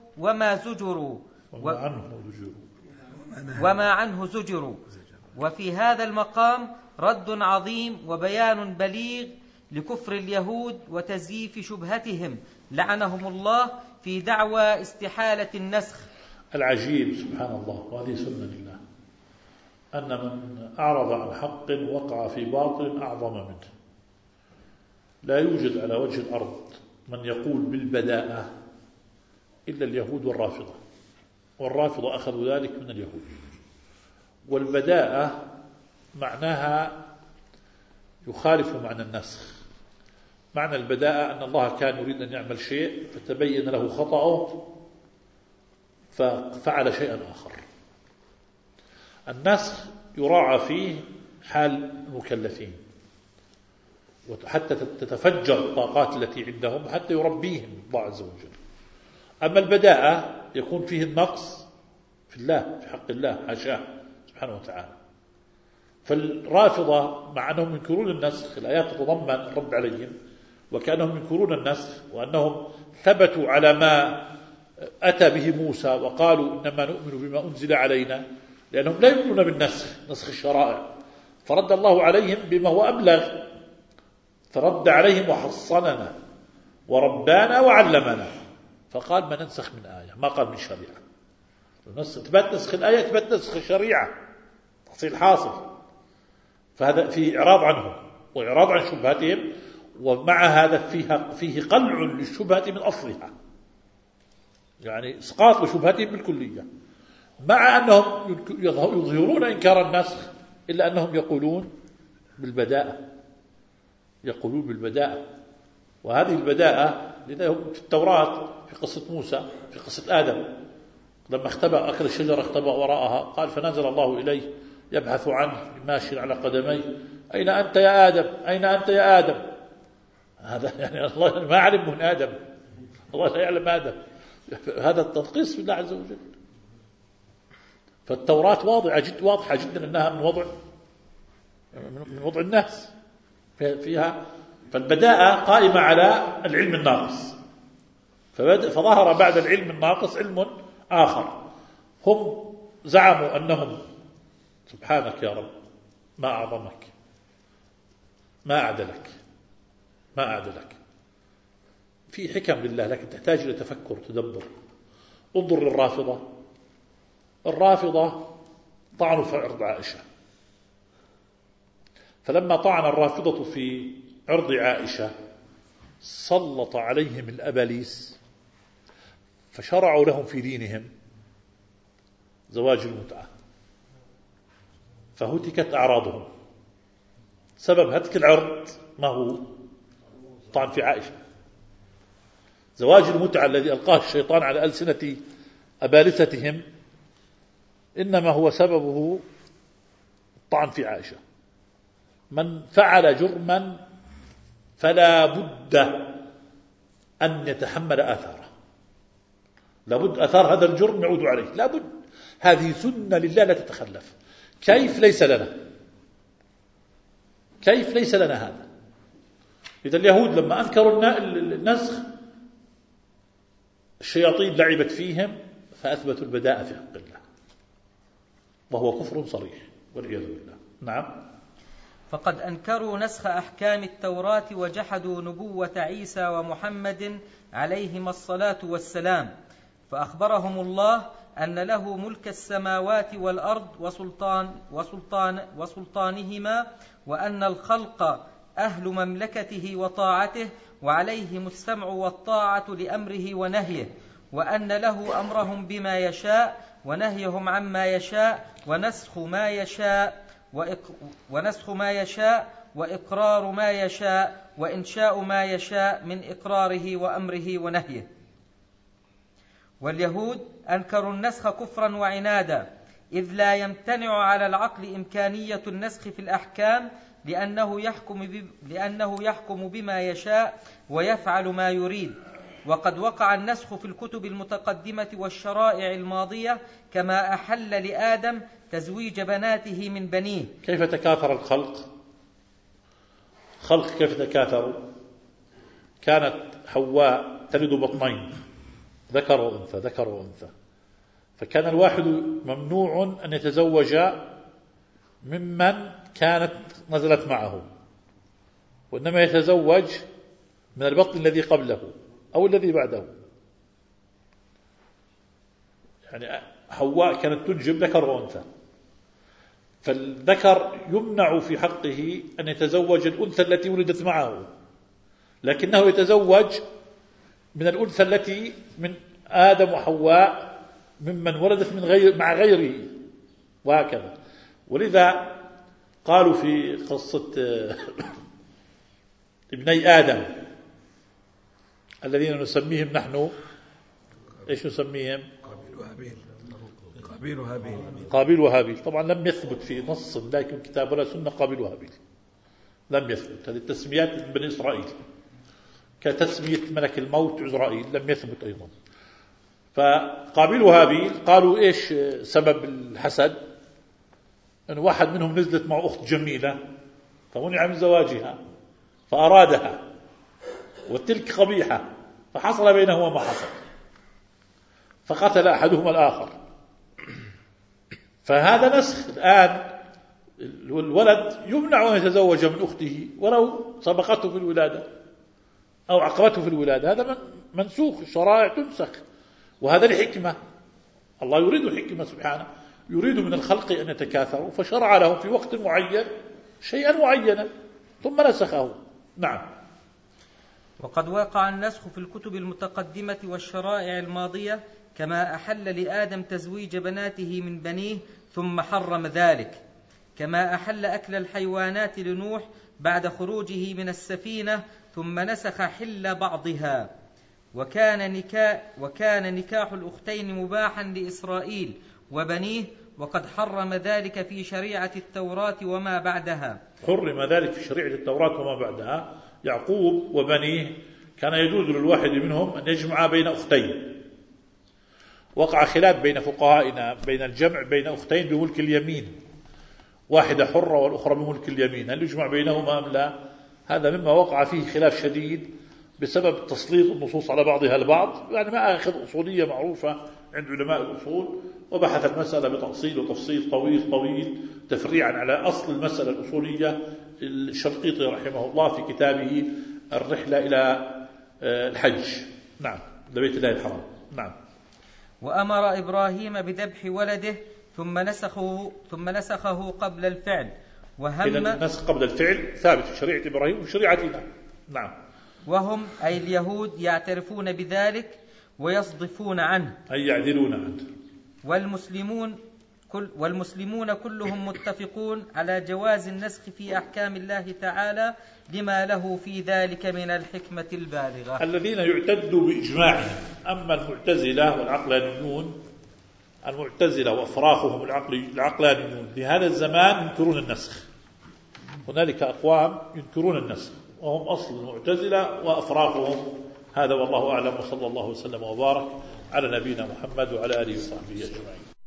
C: وما عنه زجروا. وفي هذا المقام رد عظيم وبيان بليغ لكفر اليهود وتزييف شبهتهم لعنهم الله في دعوى استحالة النسخ.
A: العجيب سبحان الله، وهذه سنة لله، أن من أعرض عن حق وقع في باطل أعظم منه. لا يوجد على وجه الأرض من يقول بالبداءة إلا اليهود والرافضة أخذوا ذلك من اليهود. والبداءة معناها يخالف معنى النسخ. معنى البداءة أن الله كان يريد أن يعمل شيء فتبين له خطأه ففعل شيئا آخر. النسخ يراعى فيه حال المكلفين وحتى تتفجر الطاقات التي عندهم حتى يربيهم الله عز وجل. أما البداءة يكون فيه النقص في الله، في حق الله حاشاه سبحانه وتعالى. فالرافضة مع أنهم ينكرون النسخ، الآيات تتضمن الرد عليهم وكأنهم ينكرون النسخ، وأنهم ثبتوا على ما أتى به موسى وقالوا إنما نؤمن بما أنزل علينا، لأنهم لا يؤمنون بالنسخ، نسخ الشرائع. فرد الله عليهم بما هو أبلغ، فرد عليهم وحصننا وربانا وعلمنا، فقال ما ننسخ من آية، ما قال من شريعة. إثبات نسخ الآية إثبات نسخ الشريعة، تحصيل حاصل. فهذا فيه إعراض عنهم وإعراض عن شبهاتهم، ومع هذا فيه قلع للشبهة من أصلها، يعني إسقاط لشبهاتهم بالكلية، مع أنهم يظهرون إنكار النسخ إلا أنهم يقولون بالبداءة. وهذه البداءة في التوراة في قصة موسى، في قصة آدم لما اختبأ أكل الشجرة اختبأ وراءها، قال فنزل الله إليه يبحث عنه ماشي على قدميه، أين أنت يا آدم؟ أين أنت يا آدم؟ هذا يعني الله ما علم من آدم، الله لا يعلم آدم. هذا التنقيص بالله عز وجل. فالتوراة واضحة جدا أنها من وضع الناس فيها. فالبداءة قائمة على العلم الناقص، فظهر بعد العلم الناقص علم آخر. هم زعموا أنهم سبحانك يا رب ما أعظمك، ما أعدلك. في حكم لله لكن تحتاج إلى تفكر وتدبر. انظر الرافضة طعنوا في عرض عائشة، فلما طعن الرافضة في عرض عائشة سلط عليهم الأباليس فشرعوا لهم في دينهم زواج المتعة، فهتكت أعراضهم. سبب هتك العرض ما هو؟ طعن في عائشة. زواج المتعة الذي ألقاه الشيطان على ألسنة أبالستهم إنما هو سببه الطعن في عائشة. من فعل جرما فلا بد أن يتحمل آثاره، لابد آثار هذا الجرم يعود عليه، لابد. هذه سنة لله لا تتخلف. كيف ليس لنا؟ كيف ليس لنا هذا؟ إذا اليهود لما أنكروا النسخ الشياطين لعبت فيهم فأثبتوا البداء في حق الله، وهو كفر صريح والعياذ بالله. نعم.
C: فقد أنكروا نسخ أحكام التوراة وجحدوا نبوة عيسى ومحمد عليهما الصلاة والسلام، فأخبرهم الله أن له ملك السماوات والأرض وسلطانهما، وأن الخلق أهل مملكته وطاعته، وعليهم السمع والطاعة لأمره ونهيه، وأن له أمرهم بما يشاء ونهيهم عما يشاء، ونسخ ما يشاء وإقرار ما يشاء وإنشاء ما يشاء من إقراره وأمره ونهيه. واليهود أنكروا النسخ كفرا وعنادا، إذ لا يمتنع على العقل إمكانية النسخ في الأحكام، لأنه يحكم بما يشاء ويفعل ما يريد. وقد وقع النسخ في الكتب المتقدمة والشرائع الماضية، كما أحل لآدم تزويج بناته من بنيه.
A: كيف تكاثر الخلق؟ كيف تكاثروا؟ كانت حواء تلد بطنين، ذكر وأنثى، فكان الواحد ممنوع أن يتزوج ممن كانت نزلت معه، وإنما يتزوج من البطن الذي قبله أو الذي بعده. يعني حواء كانت تنجب ذكر وأنثى، فالذكر يمنع في حقه أن يتزوج الأنثى التي ولدت معه، لكنه يتزوج من الأنثى التي من آدم وحواء ممن ولدت مع غيره، وهكذا. ولذا قالوا في قصة ابني آدم الذين نسميهم نحن، إيش نسميهم؟ قابيل وهابيل. طبعا لم يثبت في نص لكن كتاب ولا سنة قابيل وهابيل، لم يثبت. هذه التسميات من بني إسرائيل، كتسمية ملك الموت عزرائيل لم يثبت أيضا. فقابيل وهابيل قالوا إيش سبب الحسد؟ أن واحد منهم نزلت مع أخت جميلة فمنع من زواجها فأرادها، والتلك قبيحة، فحصل بينهما ما حصل، فقتل أحدهما الآخر. فهذا نسخ. الآن الولد يمنع أن يتزوج من أخته ولو سبقته في الولادة أو عقبته في الولادة، هذا منسوخ، الشرائع تنسخ، وهذا لحكمة. الله يريد الحكمة سبحانه، يريد من الخلق أن يتكاثروا، فشرع لهم في وقت معين شيئا معينا ثم نسخه. نعم.
C: وقد وقع النسخ في الكتب المتقدمة والشرائع الماضية، كما أحل لآدم تزويج بناته من بنيه ثم حرم ذلك، كما أحل أكل الحيوانات لنوح بعد خروجه من السفينة ثم نسخ حل بعضها. وكان نكاح الأختين مباحا لإسرائيل وبنيه، وقد حرم ذلك في شريعة التوراة وما بعدها.
A: حرم ذلك في شريعة التوراة وما بعدها. يعقوب وبنيه كان يجوز للواحد منهم أن يجمع بين أختين. وقع خلاف بين فقهائنا بين الجمع بين أختين بملك اليمين، واحدة حرة والأخرى بملك اليمين، هل يجمع بينهما أم لا؟ هذا مما وقع فيه خلاف شديد بسبب تسليط النصوص على بعضها البعض. يعني ما أخذ أصولية معروفة عند علماء الأصول وبحث المسألة بتأصيل وتفصيل طويل تفريعا على أصل المسألة الأصولية. الشنقيطي رحمه الله في كتابه الرحلة إلى الحج، نعم، لبيت الله الحرام. نعم.
C: وأمر إبراهيم بذبح ولده ثم نسخه قبل الفعل.
A: إذا النسخ قبل الفعل ثابت في شريعة إبراهيم وفي شريعتنا. نعم.
C: وهم أي اليهود يعترفون بذلك، ويصدفون عنه،
A: أي يعدلون عنه.
C: والمسلمون كلهم متفقون على جواز النسخ في أحكام الله تعالى لما له في ذلك من الحكمة البالغة.
A: الذين يعتدوا بإجماعهم. أما المعتزلة والعقلانيون، المعتزلة وأفراخهم العقلانيون في هذا الزمان ينكرون النسخ. هنالك أقوام ينكرون النسخ وهم أصل المعتزلة وأفراخهم. هذا والله أعلم، وصلى الله وسلم وبارك على نبينا محمد وعلى آله وصحبه أجمعين.